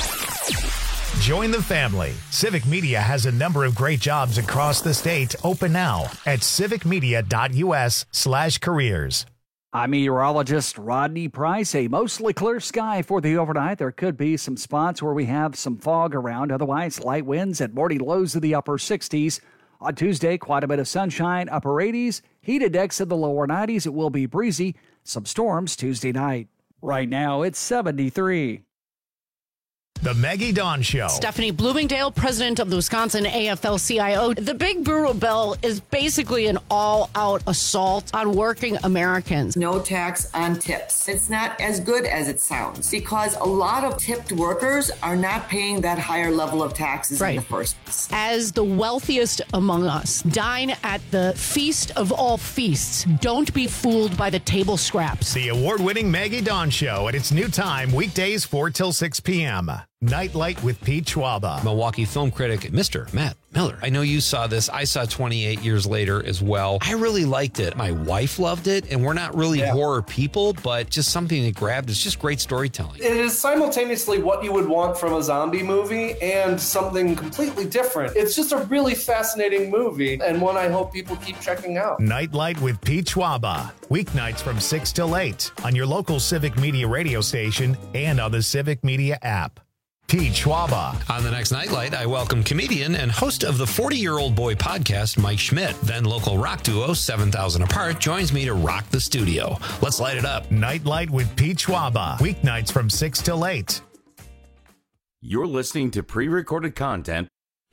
Join the family. Civic Media has a number of great jobs across the state. Open now at civicmedia.us slash careers. I'm meteorologist Rodney Price. A mostly clear sky for the overnight. There could be some spots where we have some fog around. Otherwise, light winds at morning lows of the upper sixties. On Tuesday, quite a bit of sunshine, upper eighties. Heat index in the lower nineties. It will be breezy. Some storms Tuesday night. Right now, it's seventy-three. The Maggie Dawn Show. Stephanie Bloomingdale, president of the Wisconsin A F L C I O. The Big Brutal Bill is basically an all-out assault on working Americans. No tax on tips. It's not as good as it sounds because a lot of tipped workers are not paying that higher level of taxes right. in the first place. As the wealthiest among us, dine at the feast of all feasts. Don't be fooled by the table scraps. The award-winning Maggie Dawn Show at its new time, weekdays four till six p.m. Nightlight with Pete Schwaba. Milwaukee film critic, Mister Matt Miller. I know you saw this. I saw twenty-eight years later as well. I really liked it. My wife loved it, and we're not really yeah. horror people, but just something that grabbed. It's just great storytelling. It is simultaneously what you would want from a zombie movie and something completely different. It's just a really fascinating movie, and one I hope people keep checking out. Nightlight with Pete Schwaba. Weeknights from six till eight on your local Civic Media radio station and on the Civic Media app. Pete Schwaba. On the next Nightlight, I welcome comedian and host of the forty-Year-Old Boy podcast, Mike Schmidt. Then local rock duo seven thousand Apart joins me to rock the studio. Let's light it up. Nightlight with Pete Schwaba. Weeknights from six till eight. You're listening to pre-recorded content.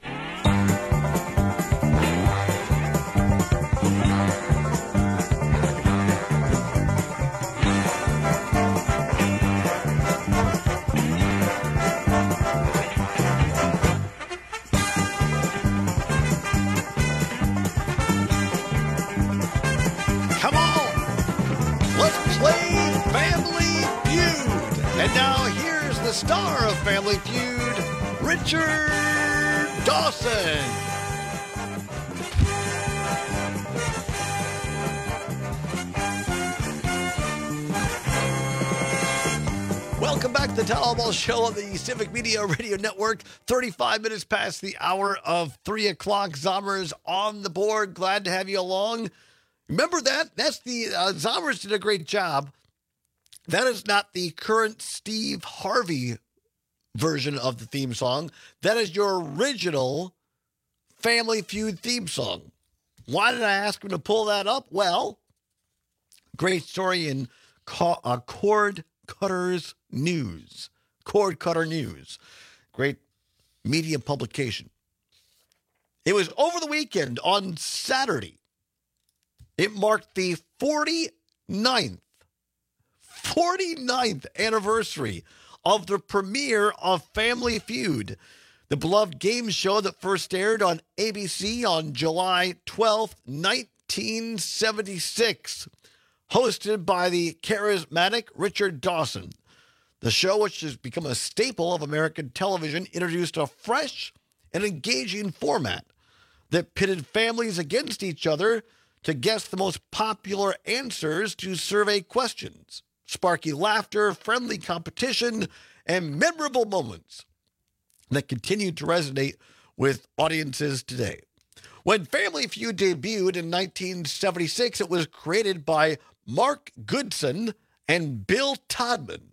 Come on, let's play Family Feud. And now here's the star of Family Feud, Richard Dawson. Welcome back to the Town Hall Show on the Civic Media Radio Network. thirty-five minutes past the hour of three o'clock. Zombers on the board. Glad to have you along. Remember that? That's the, uh, Zombers did a great job. That is not the current Steve Harvey version of the theme song. That is your original Family Feud theme song. Why did I ask him to pull that up? Well, great story in co- uh, Cord Cutters News. Cord Cutter News. Great media publication. It was over the weekend on Saturday. It marked the forty-ninth, forty-ninth anniversary of the premiere of Family Feud, the beloved game show that first aired on A B C on July twelfth, nineteen seventy-six, hosted by the charismatic Richard Dawson. The show, which has become a staple of American television, introduced a fresh and engaging format that pitted families against each other to guess the most popular answers to survey questions, sparky laughter, friendly competition, and memorable moments that continue to resonate with audiences today. When Family Feud debuted in nineteen seventy-six, it was created by Mark Goodson and Bill Todman,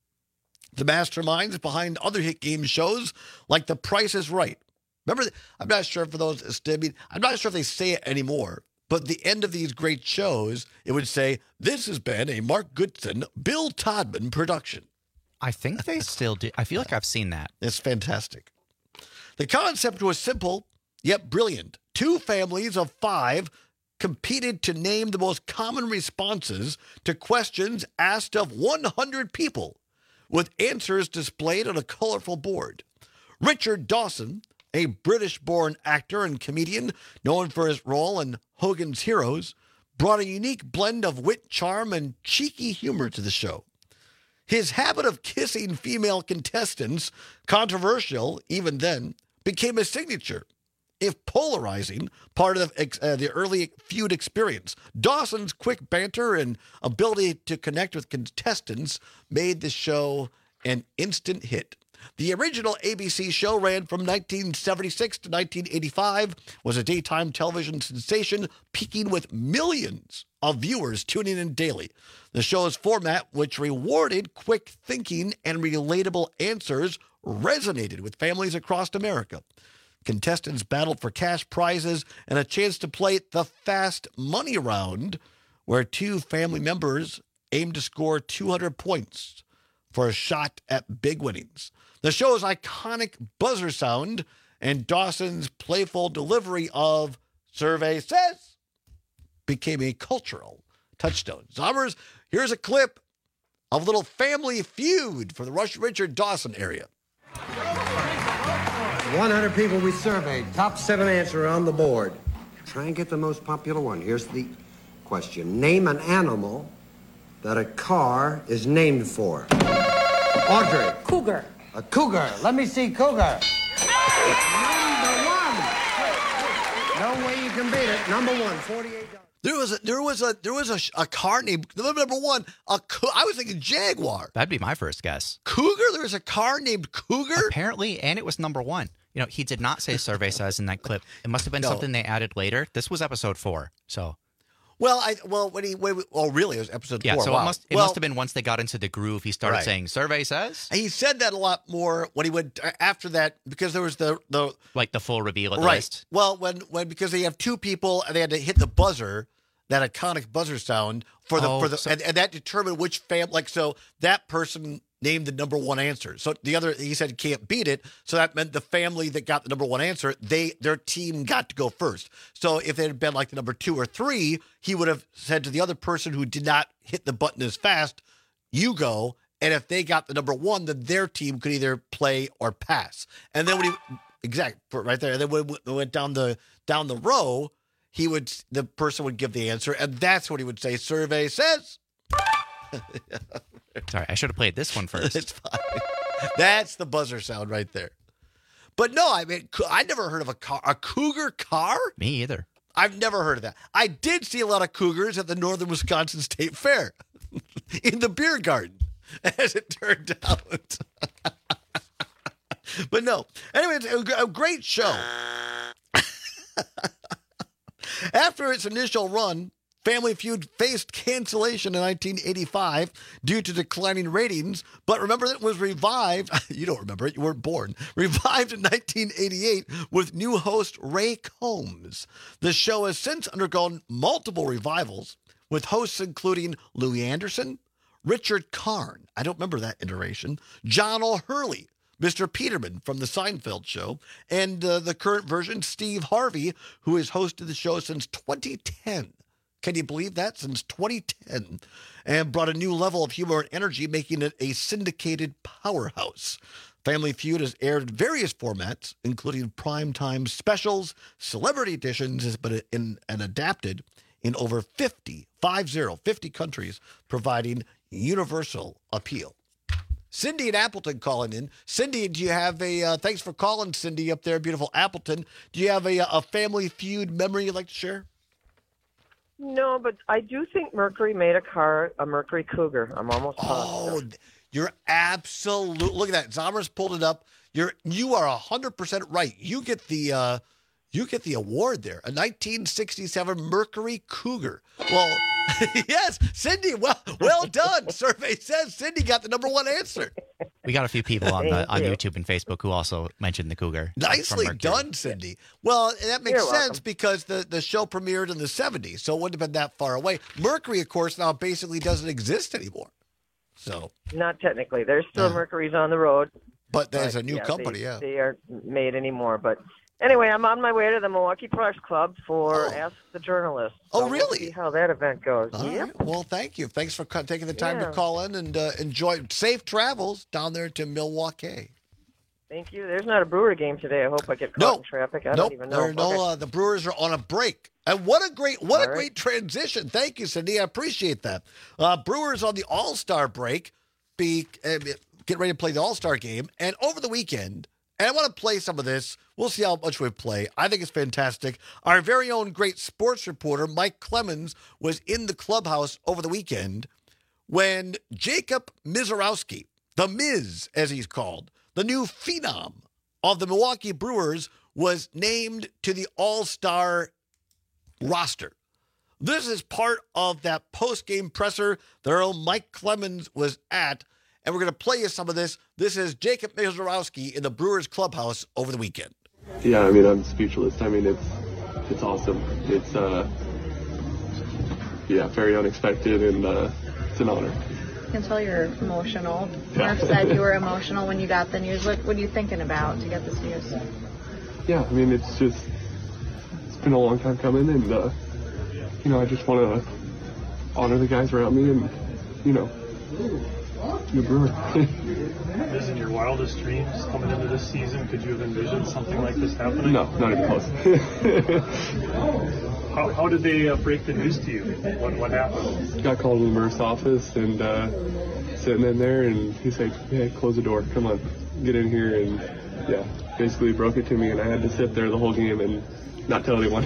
the masterminds behind other hit game shows like The Price is Right. Remember, I'm not sure for those, I mean, I'm not sure if they say it anymore, but at the end of these great shows, it would say, this has been a Mark Goodson, Bill Todman production. I think they still do. I feel like I've seen that. It's fantastic. The concept was simple, yet brilliant. Two families of five competed to name the most common responses to questions asked of one hundred people, with answers displayed on a colorful board. Richard Dawson, a British-born actor and comedian known for his role in Hogan's Heroes, brought a unique blend of wit, charm, and cheeky humor to the show. His habit of kissing female contestants, controversial even then, became a signature, if polarizing, part of uh, the early feud experience. Dawson's quick banter and ability to connect with contestants made the show an instant hit. The original A B C show ran from nineteen seventy-six to nineteen eighty-five, was a daytime television sensation, peaking with millions of viewers tuning in daily. The show's format, which rewarded quick thinking and relatable answers, resonated with families across America. Contestants battled for cash prizes and a chance to play the Fast Money Round, where two family members aimed to score two hundred points for a shot at big winnings. The show's iconic buzzer sound and Dawson's playful delivery of "Survey Says" became a cultural touchstone. Zombers, here's a clip of a little Family Feud for the Rush Richard Dawson area. one hundred people we surveyed. Top seven answer on the board. Try and get the most popular one. Here's the question. Name an animal that a car is named for. Audrey. Cougar. A cougar. Let me see cougar. Number one. No way you can beat it. Number one, forty-eight dollars. There was a, there was a there was a, a car named number one. A I was thinking Jaguar. That'd be my first guess. Cougar. There was a car named Cougar. Apparently, and it was number one. You know, he did not say survey size in that clip. It must have been No. something they added later. This was episode four. So, Well, I well when he when, oh really it was episode yeah, four. so wow. it must it well, must have been once they got into the groove. He started Right. saying, "Survey says." He said that a lot more when he went after that because there was the the like the full reveal of the right. list. Well, when when because they have two people and they had to hit the buzzer, that iconic buzzer sound for the Oh, for the so- and, and that determined which fam like so that person named the number one answer. So the other he said can't beat it. So that meant the family that got the number one answer, they their team got to go first. So if it had been like the number two or three, he would have said to the other person who did not hit the button as fast, "You go." And if they got the number one, then their team could either play or pass. And then when he exact right there, and then when we went down the down the row, he would the person would give the answer, and that's what he would say. Survey says. Sorry, I should have played this one first. It's fine. That's the buzzer sound right there. But no, I mean, I never heard of a car, a cougar car. Me either. I've never heard of that. I did see a lot of cougars at the Northern Wisconsin State Fair in the beer garden, as it turned out. But no. Anyway, it's a great show. After its initial run, Family Feud faced cancellation in nineteen eighty-five due to declining ratings, but remember that it was revived. You don't remember it. You weren't born. Revived in nineteen eighty-eight with new host Ray Combs. The show has since undergone multiple revivals with hosts including Louis Anderson, Richard Karn, I don't remember that iteration, John O'Hurley, Mister Peterman from The Seinfeld Show, and uh, the current version, Steve Harvey, who has hosted the show since twenty ten. Can you believe that? Since twenty ten. And brought a new level of humor and energy, making it a syndicated powerhouse. Family Feud has aired in various formats, including primetime specials, celebrity editions, but in and adapted in over fifty, five zero, fifty countries, providing universal appeal. Cindy in Appleton calling in. Cindy, do you have a, uh, thanks for calling, Cindy, up there, beautiful Appleton. Do you have a, a Family Feud memory you'd like to share? No, but I do think Mercury made a car, a Mercury Cougar. I'm almost positive. Oh, you're absolute. Look at that. Zombers pulled it up. You're you are one hundred percent right. You get the uh, you get the award there. A nineteen sixty-seven Mercury Cougar. Well, yes, Cindy, well well done. Survey says Cindy got the number one answer. We got a few people on the Thank on you. YouTube and Facebook who also mentioned the cougar. from Nicely Mercury. done, Cindy. Well, and that makes You're sense welcome. because the, the show premiered in the seventies, so it wouldn't have been that far away. Mercury, of course, now basically doesn't exist anymore. So, Not technically. There's still Yeah. Mercury's on the road. but there's but, a new yeah, company, they, yeah. They aren't made anymore. But anyway, I'm on my way to the Milwaukee Press Club for Oh. Ask the Journalist. Oh, So we'll really? see how that event goes. All Yep. right. Well, thank you. Thanks for co- taking the time Yeah. to call in and uh, enjoy safe travels down there to Milwaukee. Thank you. There's not a Brewer game today. I hope I get caught No. in traffic. I nope, don't even know. there are no. Okay. Uh, the Brewers are on a break, and what a great, what All a right. great transition. Thank you, Cindy. I appreciate that. Uh, Brewers on the All Star break, be uh, get ready to play the All Star game, and over the weekend. And I want to play some of this. We'll see how much we play. I think it's fantastic. Our very own great sports reporter, Mike Clemens, was in the clubhouse over the weekend when Jacob Mizorowski, the Miz, as he's called, the new phenom of the Milwaukee Brewers, was named to the All-Star roster. This is part of that post-game presser that our own Mike Clemens was at, and we're going to play you some of this. This is Jacob Mizorowski in the Brewers clubhouse over the weekend. Yeah, I mean, I'm speechless. I mean, it's it's awesome. It's, uh, yeah, very unexpected, and uh, it's an honor. I can tell you're emotional. Murph said you were emotional when you got the news. What, what are you thinking about to get this news? Yeah, I mean, it's just, it's been a long time coming, and, uh, you know, I just want to honor the guys around me and, you know, the Brewer. Is in your wildest dreams coming into this season, could you have envisioned something like this happening? No, not even close. How, how did they uh, break the news to you? What, what happened? Got called in the Murph's office, and uh, sitting in there, and he said, hey, close the door, come on, get in here, and yeah, basically broke it to me, and I had to sit there the whole game and not tell anyone.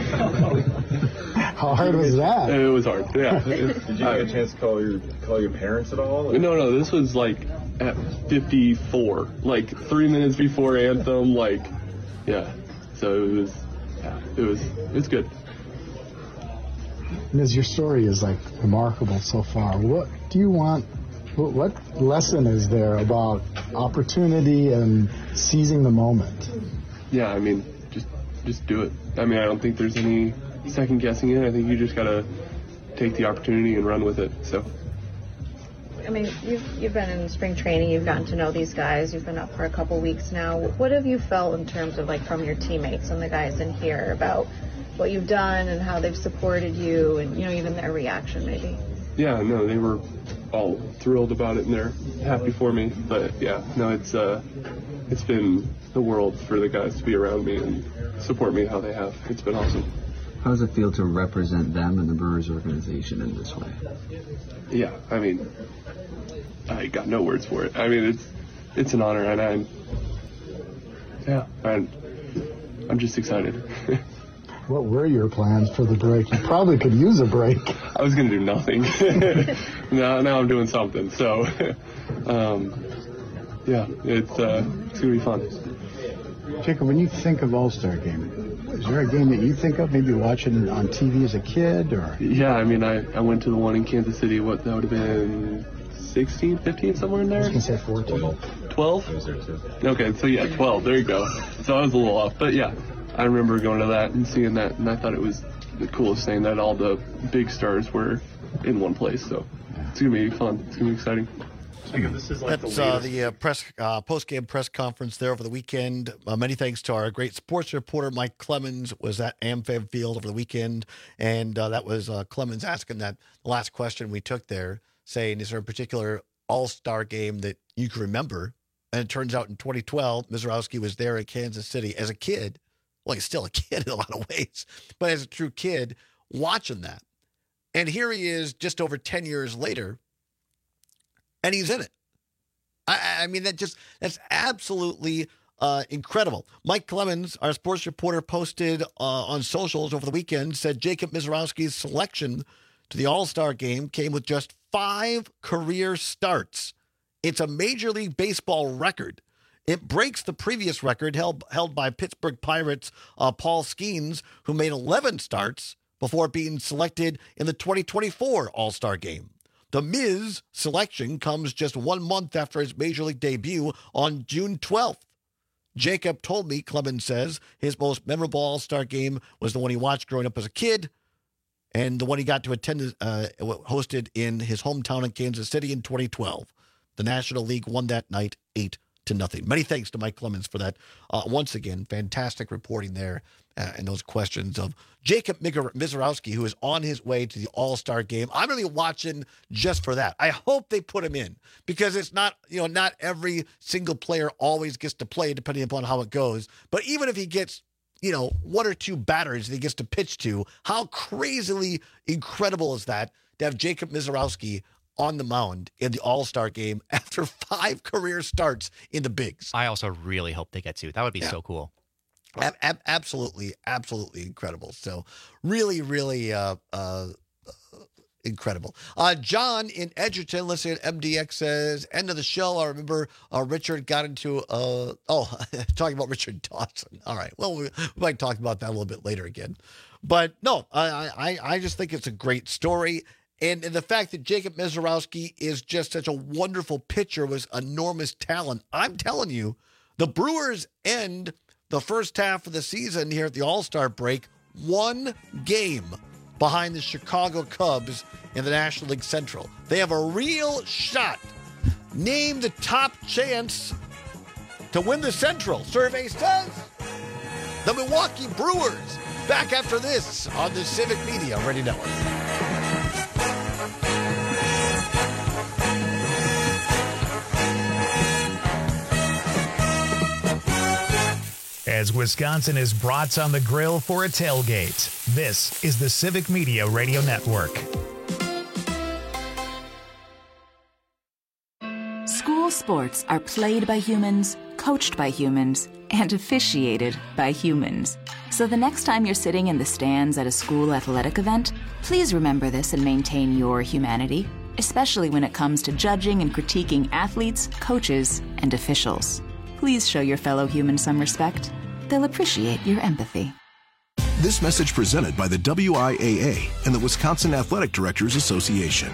How hard was that? It was hard, yeah. Did you get a chance to call your call your parents at all? No, no, this was like at fifty-four, like three minutes before anthem, like, yeah. So it was, yeah, it was, it's good. Miz, your story is like remarkable so far. What do you want? What, what lesson is there about opportunity and seizing the moment? Yeah, I mean, just just do it. I mean, I don't think there's any second guessing it. I think you just gotta take the opportunity and run with it. So. I mean, you've you've been in spring training. You've gotten to know these guys. You've been up for a couple weeks now. What have you felt in terms of like from your teammates and the guys in here about what you've done and how they've supported you, and you know even their reaction maybe? Yeah, no, they were all thrilled about it and they're happy for me. But yeah, no, it's uh, it's been the world for the guys to be around me and support me how they have. It's been awesome. How does it feel to represent them and the Brewers organization in this way? Yeah, I mean, I got no words for it. I mean, it's it's an honor, and I'm yeah, I'm I'm just excited. What were your plans for the break? You probably could use a break. I was gonna do nothing. now now I'm doing something. So, um, yeah, it's uh, it's gonna be fun. Jacob, when you think of All-Star Game, is there a game that you think of, maybe watching on T V as a kid? Or Yeah, I mean, I, I went to the one in Kansas City. What, that would have been sixteen, fifteen, somewhere in there? I was going to say fourteen. twelve? Okay, so yeah, twelve. There you go. So I was a little off. But yeah, I remember going to that and seeing that, and I thought it was the coolest thing that all the big stars were in one place. So it's going to be fun. It's going to be exciting. This is like That's the, uh, the uh, press uh, post-game press conference there over the weekend. Uh, many thanks to our great sports reporter, Mike Clemens, was at AmFam Field over the weekend. And uh, that was uh, Clemens asking that last question we took there, saying, is there a particular all-star game that you can remember? And it turns out in twenty twelve, Mizorowski was there in Kansas City as a kid. Well, he's still a kid in a lot of ways, but as a true kid, watching that. And here he is just over ten years later, and he's in it. I, I mean, that just that's absolutely uh, incredible. Mike Clemens, our sports reporter, posted uh, on socials over the weekend, said Jacob Mizorowski's selection to the All-Star game came with just five career starts. It's a Major League Baseball record. It breaks the previous record held, held by Pittsburgh Pirates' uh, Paul Skeens, who made eleven starts before being selected in the twenty twenty-four All-Star game. The Miz selection comes just one month after his Major League debut on June twelfth. Jacob told me, Clemens says, his most memorable All-Star game was the one he watched growing up as a kid and the one he got to attend, uh, hosted in his hometown in Kansas City in twenty twelve. The National League won that night eight to nothing. Many thanks to Mike Clemens for that. Uh, once again, fantastic reporting there uh, and those questions of Jacob Mizorowski, who is on his way to the All-Star game. I'm going to be watching just for that. I hope they put him in because it's not, you know, not every single player always gets to play depending upon how it goes. But even if he gets, you know, one or two batters that he gets to pitch to, how crazily incredible is that to have Jacob Mizorowski on the mound in the All-Star game after five career starts in the bigs. I also really hope they get to. That would be yeah. so cool. Ab- ab- absolutely, absolutely incredible. So really, really uh, uh, incredible. Uh, John in Edgerton, listening to M D X, says, end of the show. I remember uh, Richard got into, uh, oh, talking about Richard Dawson. All right. Well, we, we might talk about that a little bit later again. But no, I, I, I just think it's a great story. And, and the fact that Jacob Mizorowski is just such a wonderful pitcher with enormous talent. I'm telling you, the Brewers end the first half of the season here at the All-Star break one game behind the Chicago Cubs in the National League Central. They have a real shot. Name the top chance to win the Central. Survey says the Milwaukee Brewers. Back after this on the Civic Media Radio Network. As Wisconsin is brats on the grill for a tailgate, this is the Civic Media Radio Network. School sports are played by humans, coached by humans, and officiated by humans. So the next time you're sitting in the stands at a school athletic event, please remember this and maintain your humanity, especially when it comes to judging and critiquing athletes, coaches, and officials. Please show your fellow humans some respect. They'll appreciate your empathy. This message presented by the W I A A and the Wisconsin Athletic Directors Association.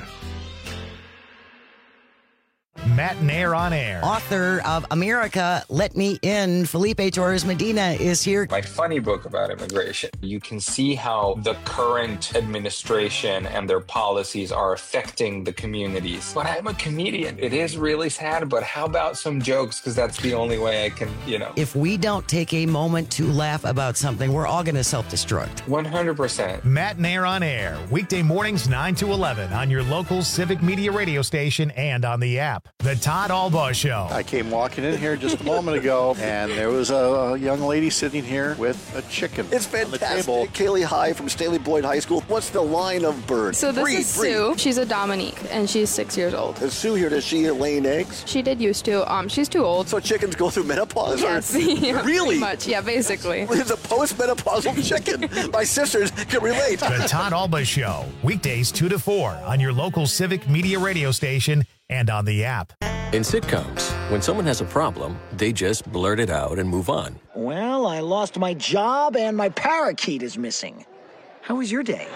Matt Nair on air. Author of America, Let Me In, Felipe Torres Medina is here. My funny book about immigration. You can see how the current administration and their policies are affecting the communities. But I'm a comedian. It is really sad, but how about some jokes? Because that's the only way I can, you know. If we don't take a moment to laugh about something, we're all going to self-destruct. one hundred percent. Matt Nair on air. Weekday mornings nine to eleven on your local Civic Media radio station and on the app. The Todd Albaugh Show. I came walking in here just a moment ago, and there was a, a young lady sitting here with a chicken. It's fantastic. Kaylee High from Staley Boyd High School. What's the line of bird? So this breed, is breed. Sue. She's a Dominique, and she's six years old. Is Sue here? Does she laying eggs? She did used to. Um, she's too old. So chickens go through menopause? Yes. Or? Yeah, really? Pretty much. Yeah, basically. It's a postmenopausal chicken. My sisters can relate. The Todd Albaugh Show. Weekdays two to four on your local Civic Media radio station and on the app. In sitcoms, when someone has a problem, they just blurt it out and move on. Well, I lost my job and my parakeet is missing. How was your day?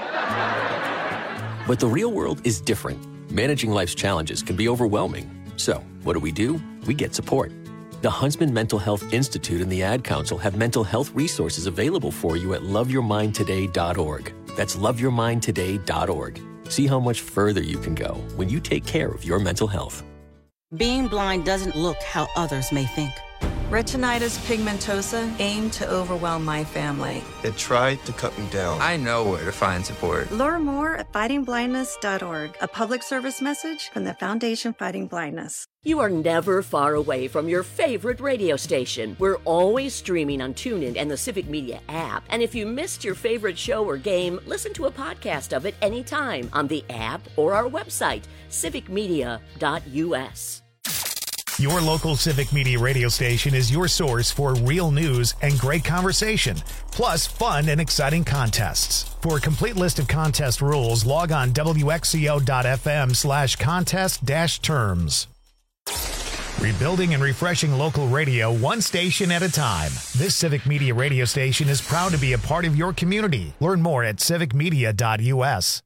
But the real world is different. Managing life's challenges can be overwhelming. So, what do we do? We get support. The Huntsman Mental Health Institute and the Ad Council have mental health resources available for you at love your mind today dot org. That's love your mind today dot org. See how much further you can go when you take care of your mental health. Being blind doesn't look how others may think. Retinitis pigmentosa aimed to overwhelm my family. It tried to cut me down. I know where to find support. Learn more at fighting blindness dot org, a public service message from the Foundation Fighting Blindness. You are never far away from your favorite radio station. We're always streaming on TuneIn and the Civic Media app. And if you missed your favorite show or game, listen to a podcast of it anytime on the app or our website, civic media dot u s. Your local Civic Media radio station is your source for real news and great conversation, plus fun and exciting contests. For a complete list of contest rules, log on W X C O dot F M slash contest dash terms. Rebuilding and refreshing local radio one station at a time. This Civic Media radio station is proud to be a part of your community. Learn more at civic media dot u s.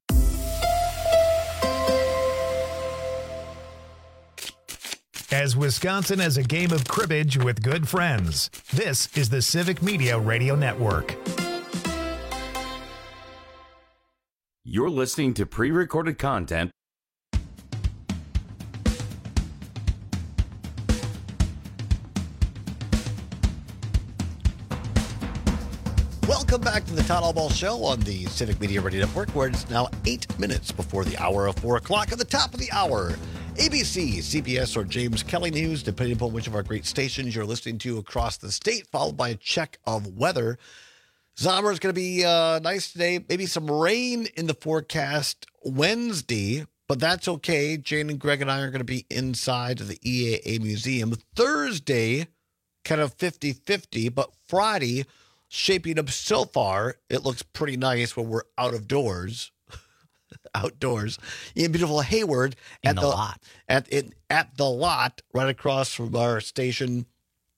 As Wisconsin as a game of cribbage with good friends. This is the Civic Media Radio Network. You're listening to pre-recorded content. Welcome back to the Todd Albaugh Show on the Civic Media Radio Network, where it's now eight minutes before the hour of four o'clock. At the top of the hour, A B C, C B S, or James Kelly News, depending upon which of our great stations you're listening to across the state, followed by a check of weather. Summer is going to be uh, nice today. Maybe some rain in the forecast Wednesday, but that's okay. Jane and Greg and I are going to be inside the E A A Museum. Thursday, kind of fifty-fifty, but Friday, shaping up so far, it looks pretty nice when we're out of doors. Outdoors in beautiful Hayward in at the, the lot at it at the lot right across from our station,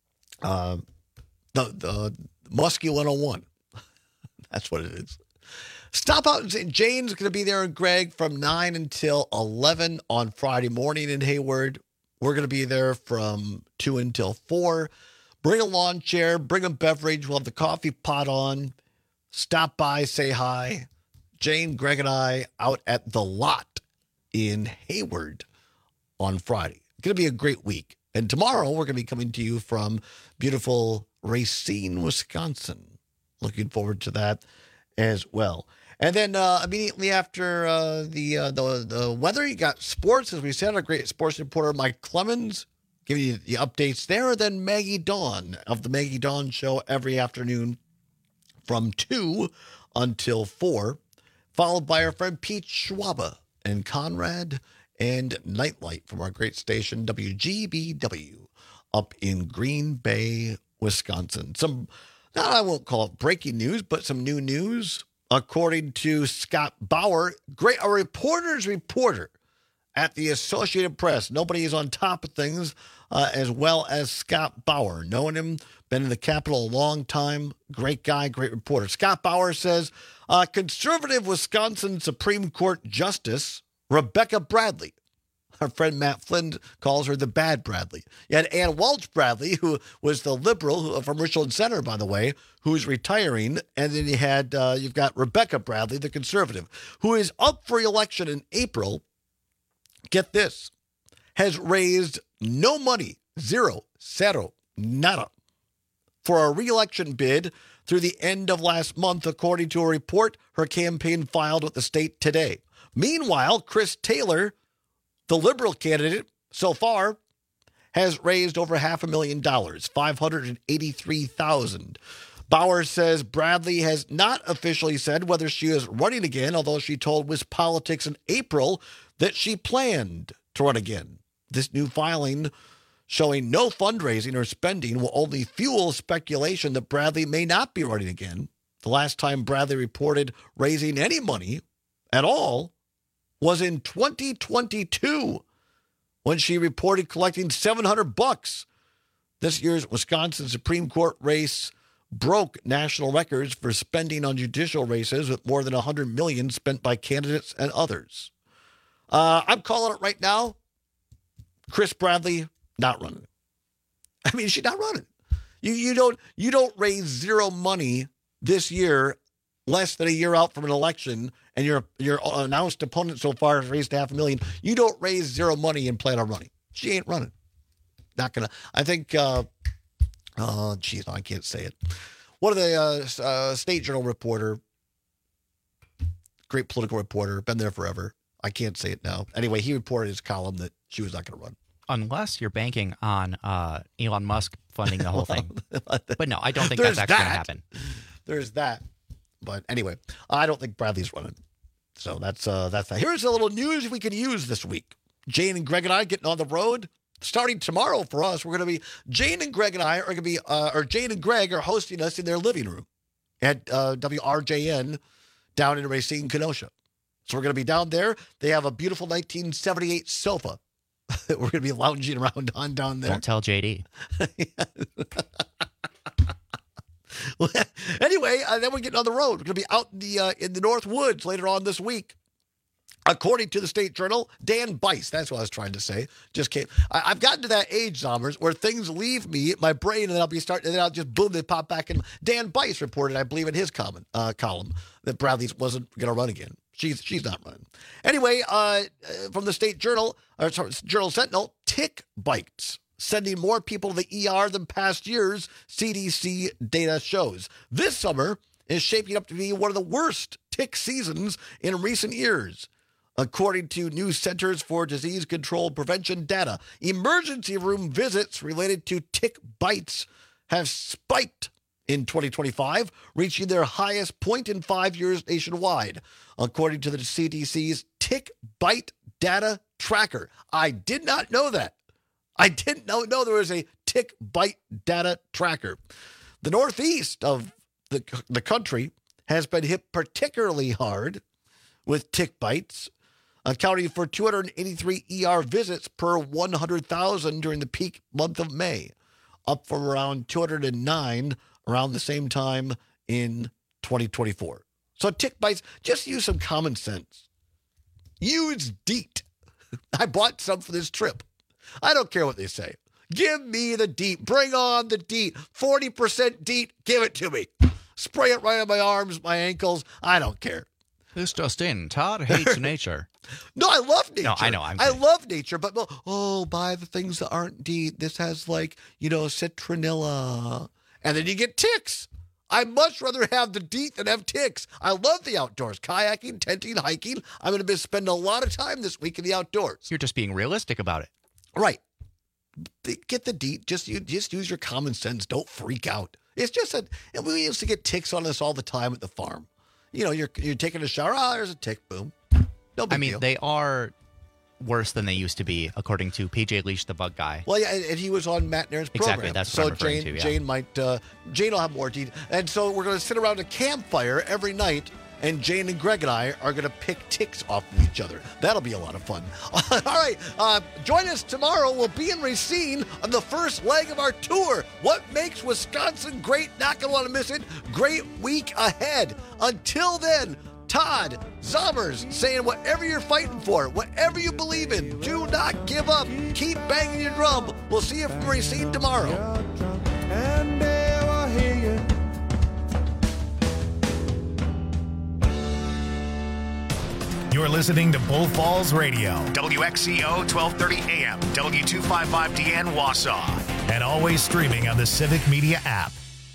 uh, the the Muskie one oh one. That's what it is. Stop out and say Jane's going to be there and Greg from nine until eleven on Friday morning in Hayward. We're going to be there from two until four. Bring a lawn chair, bring a beverage. We'll have the coffee pot on. Stop by, say hi. Jane, Greg, and I out at the lot in Hayward on Friday. It's going to be a great week. And tomorrow we're going to be coming to you from beautiful Racine, Wisconsin. Looking forward to that as well. And then uh, immediately after uh, the, uh, the the weather, you got sports. As we said, our great sports reporter, Mike Clemens, giving you the updates there. Then Maggie Dawn of the Maggie Dawn Show every afternoon from two until four. Followed by our friend Pete Schwaba and Conrad and Nightlight from our great station, W G B W, up in Green Bay, Wisconsin. Some, now I won't call it breaking news, but some new news. According to Scott Bauer, great, a reporter's reporter at the Associated Press. Nobody is on top of things uh, as well as Scott Bauer. Known him Been in the Capitol a long time. Great guy, great reporter. Scott Bauer says, uh, conservative Wisconsin Supreme Court Justice Rebecca Bradley. Our friend Matt Flynn calls her the bad Bradley. You had Ann Walsh Bradley, who was the liberal who, from Richland Center, by the way, who's retiring. And then you had, uh, you've got Rebecca Bradley, the conservative, who is up for election in April. Get this, has raised no money, zero, cero, nada, for a re-election bid through the end of last month, according to a report her campaign filed with the state today. Meanwhile, Chris Taylor, the liberal candidate, so far, has raised over half a million dollars, five hundred eighty-three thousand dollars. Bauer says Bradley has not officially said whether she is running again, although she told WisPolitics in April that she planned to run again. This new filing showing no fundraising or spending will only fuel speculation that Bradley may not be running again. The last time Bradley reported raising any money at all was in twenty twenty-two, when she reported collecting seven hundred bucks. This year's Wisconsin Supreme Court race broke national records for spending on judicial races, with more than one hundred million dollars spent by candidates and others. Uh, I'm calling it right now. Chris Bradley not running. I mean, she's not running. You you don't you don't raise zero money this year, less than a year out from an election, and your your announced opponent so far has raised half a million. You don't raise zero money and plan on running. She ain't running. Not gonna. I think. Uh, oh, geez, no, I can't say it. One of the uh, uh, State Journal reporter, great political reporter, been there forever. I can't say it now. Anyway, he reported his column that she was not going to run. Unless you're banking on uh, Elon Musk funding the whole thing. But no, I don't think that's actually going to happen. There's that. But anyway, I don't think Bradley's running. So that's uh, that's that. Here's a little news we can use this week. Jane and Greg and I getting on the road. Starting tomorrow for us, we're going to be, Jane and Greg and I are going to be, uh, or Jane and Greg are hosting us in their living room at uh, W R J N down in Racine, Kenosha. So we're going to be down there. They have a beautiful nineteen seventy-eight sofa that we're going to be lounging around on down there. Don't tell J D. Well, anyway, uh, then we're getting on the road. We're going to be out in the uh, in the North Woods later on this week. According to the State Journal, Dan Bice, that's what I was trying to say, just came. I, I've gotten to that age, Zombers, where things leave me, my brain, and then I'll be starting, and then I'll just, boom, they pop back in. Dan Bice reported, I believe, in his comment, uh, column that Bradley wasn't going to run again. She's she's not running. Anyway, uh, from the State Journal, or sorry, Journal Sentinel, tick bites, sending more people to the E R than past years, C D C data shows. This summer is shaping up to be one of the worst tick seasons in recent years. According to new Centers for Disease Control Prevention data, emergency room visits related to tick bites have spiked in twenty twenty-five, reaching their highest point in five years nationwide, according to the C D C's Tick Bite Data Tracker. I did not know that. I didn't know, know there was a Tick Bite Data Tracker. The Northeast of the, the country has been hit particularly hard with tick bites, accounting for two hundred eighty-three E R visits per one hundred thousand during the peak month of May, up from around two hundred nine around the same time in twenty twenty-four. So tick bites, just use some common sense. Use DEET. I bought some for this trip. I don't care what they say. Give me the DEET. Bring on the DEET. forty percent DEET. Give it to me. Spray it right on my arms, my ankles. I don't care. This just in. Todd hates nature. No, I love nature. No, I know. I'm I love nature, but oh, buy the things that aren't DEET. This has like, you know, citronella. And then you get ticks. I much rather have the DEET than have ticks. I love the outdoors. Kayaking, tenting, hiking. I'm going to be spending a lot of time this week in the outdoors. You're just being realistic about it. Right. Get the DEET. Just, you, just use your common sense. Don't freak out. It's just that we used to get ticks on us all the time at the farm. You know, you're you're taking a shower. Oh, there's a tick. Boom. No big I mean, deal. They are worse than they used to be, according to P J Leash, the bug guy. Well, yeah, and he was on Matt Nairn's program. Exactly, that's so what I'm referring Jane, to, yeah. Jane might, uh, Jane will have more detail. And so we're going to sit around a campfire every night and Jane and Greg and I are going to pick ticks off of each other. That'll be a lot of fun. All right, uh, join us tomorrow. We'll be in Racine on the first leg of our tour. What makes Wisconsin great? Not going to want to miss it. Great week ahead. Until then, Todd Zommers saying whatever you're fighting for, whatever you believe in, do not give up. Keep banging your drum. We'll see you from Racine tomorrow. You're listening to Bull Falls Radio, W X C O twelve thirty A M, W two fifty-five D N Wausau, and always streaming on the Civic Media app.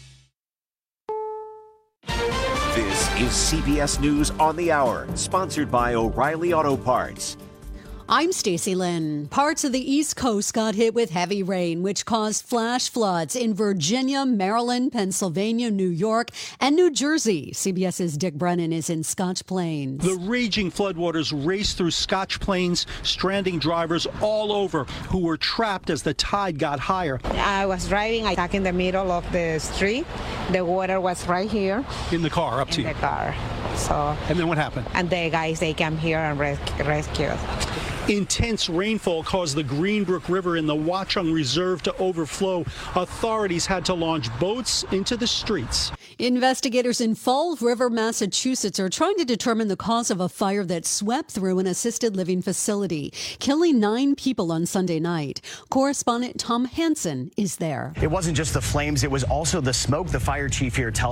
This is C B S News on the Hour, sponsored by O'Reilly Auto Parts. I'm Stacey Lynn. Parts of the East Coast got hit with heavy rain, which caused flash floods in Virginia, Maryland, Pennsylvania, New York, and New Jersey. CBS's Dick Brennan is in Scotch Plains. The raging floodwaters raced through Scotch Plains, stranding drivers all over who were trapped as the tide got higher. I was driving back in the middle of the street. The water was right here. In the car, up in to you? In the car. So. And then what happened? And the guys, they came here and res- rescued. Intense rainfall caused the Greenbrook River in the Watchung Reserve to overflow. Authorities had to launch boats into the streets. Investigators in Fall River, Massachusetts are trying to determine the cause of a fire that swept through an assisted living facility, killing nine people on Sunday night. Correspondent Tom Hansen is there. It wasn't just the flames, it was also the smoke. The fire chief here tells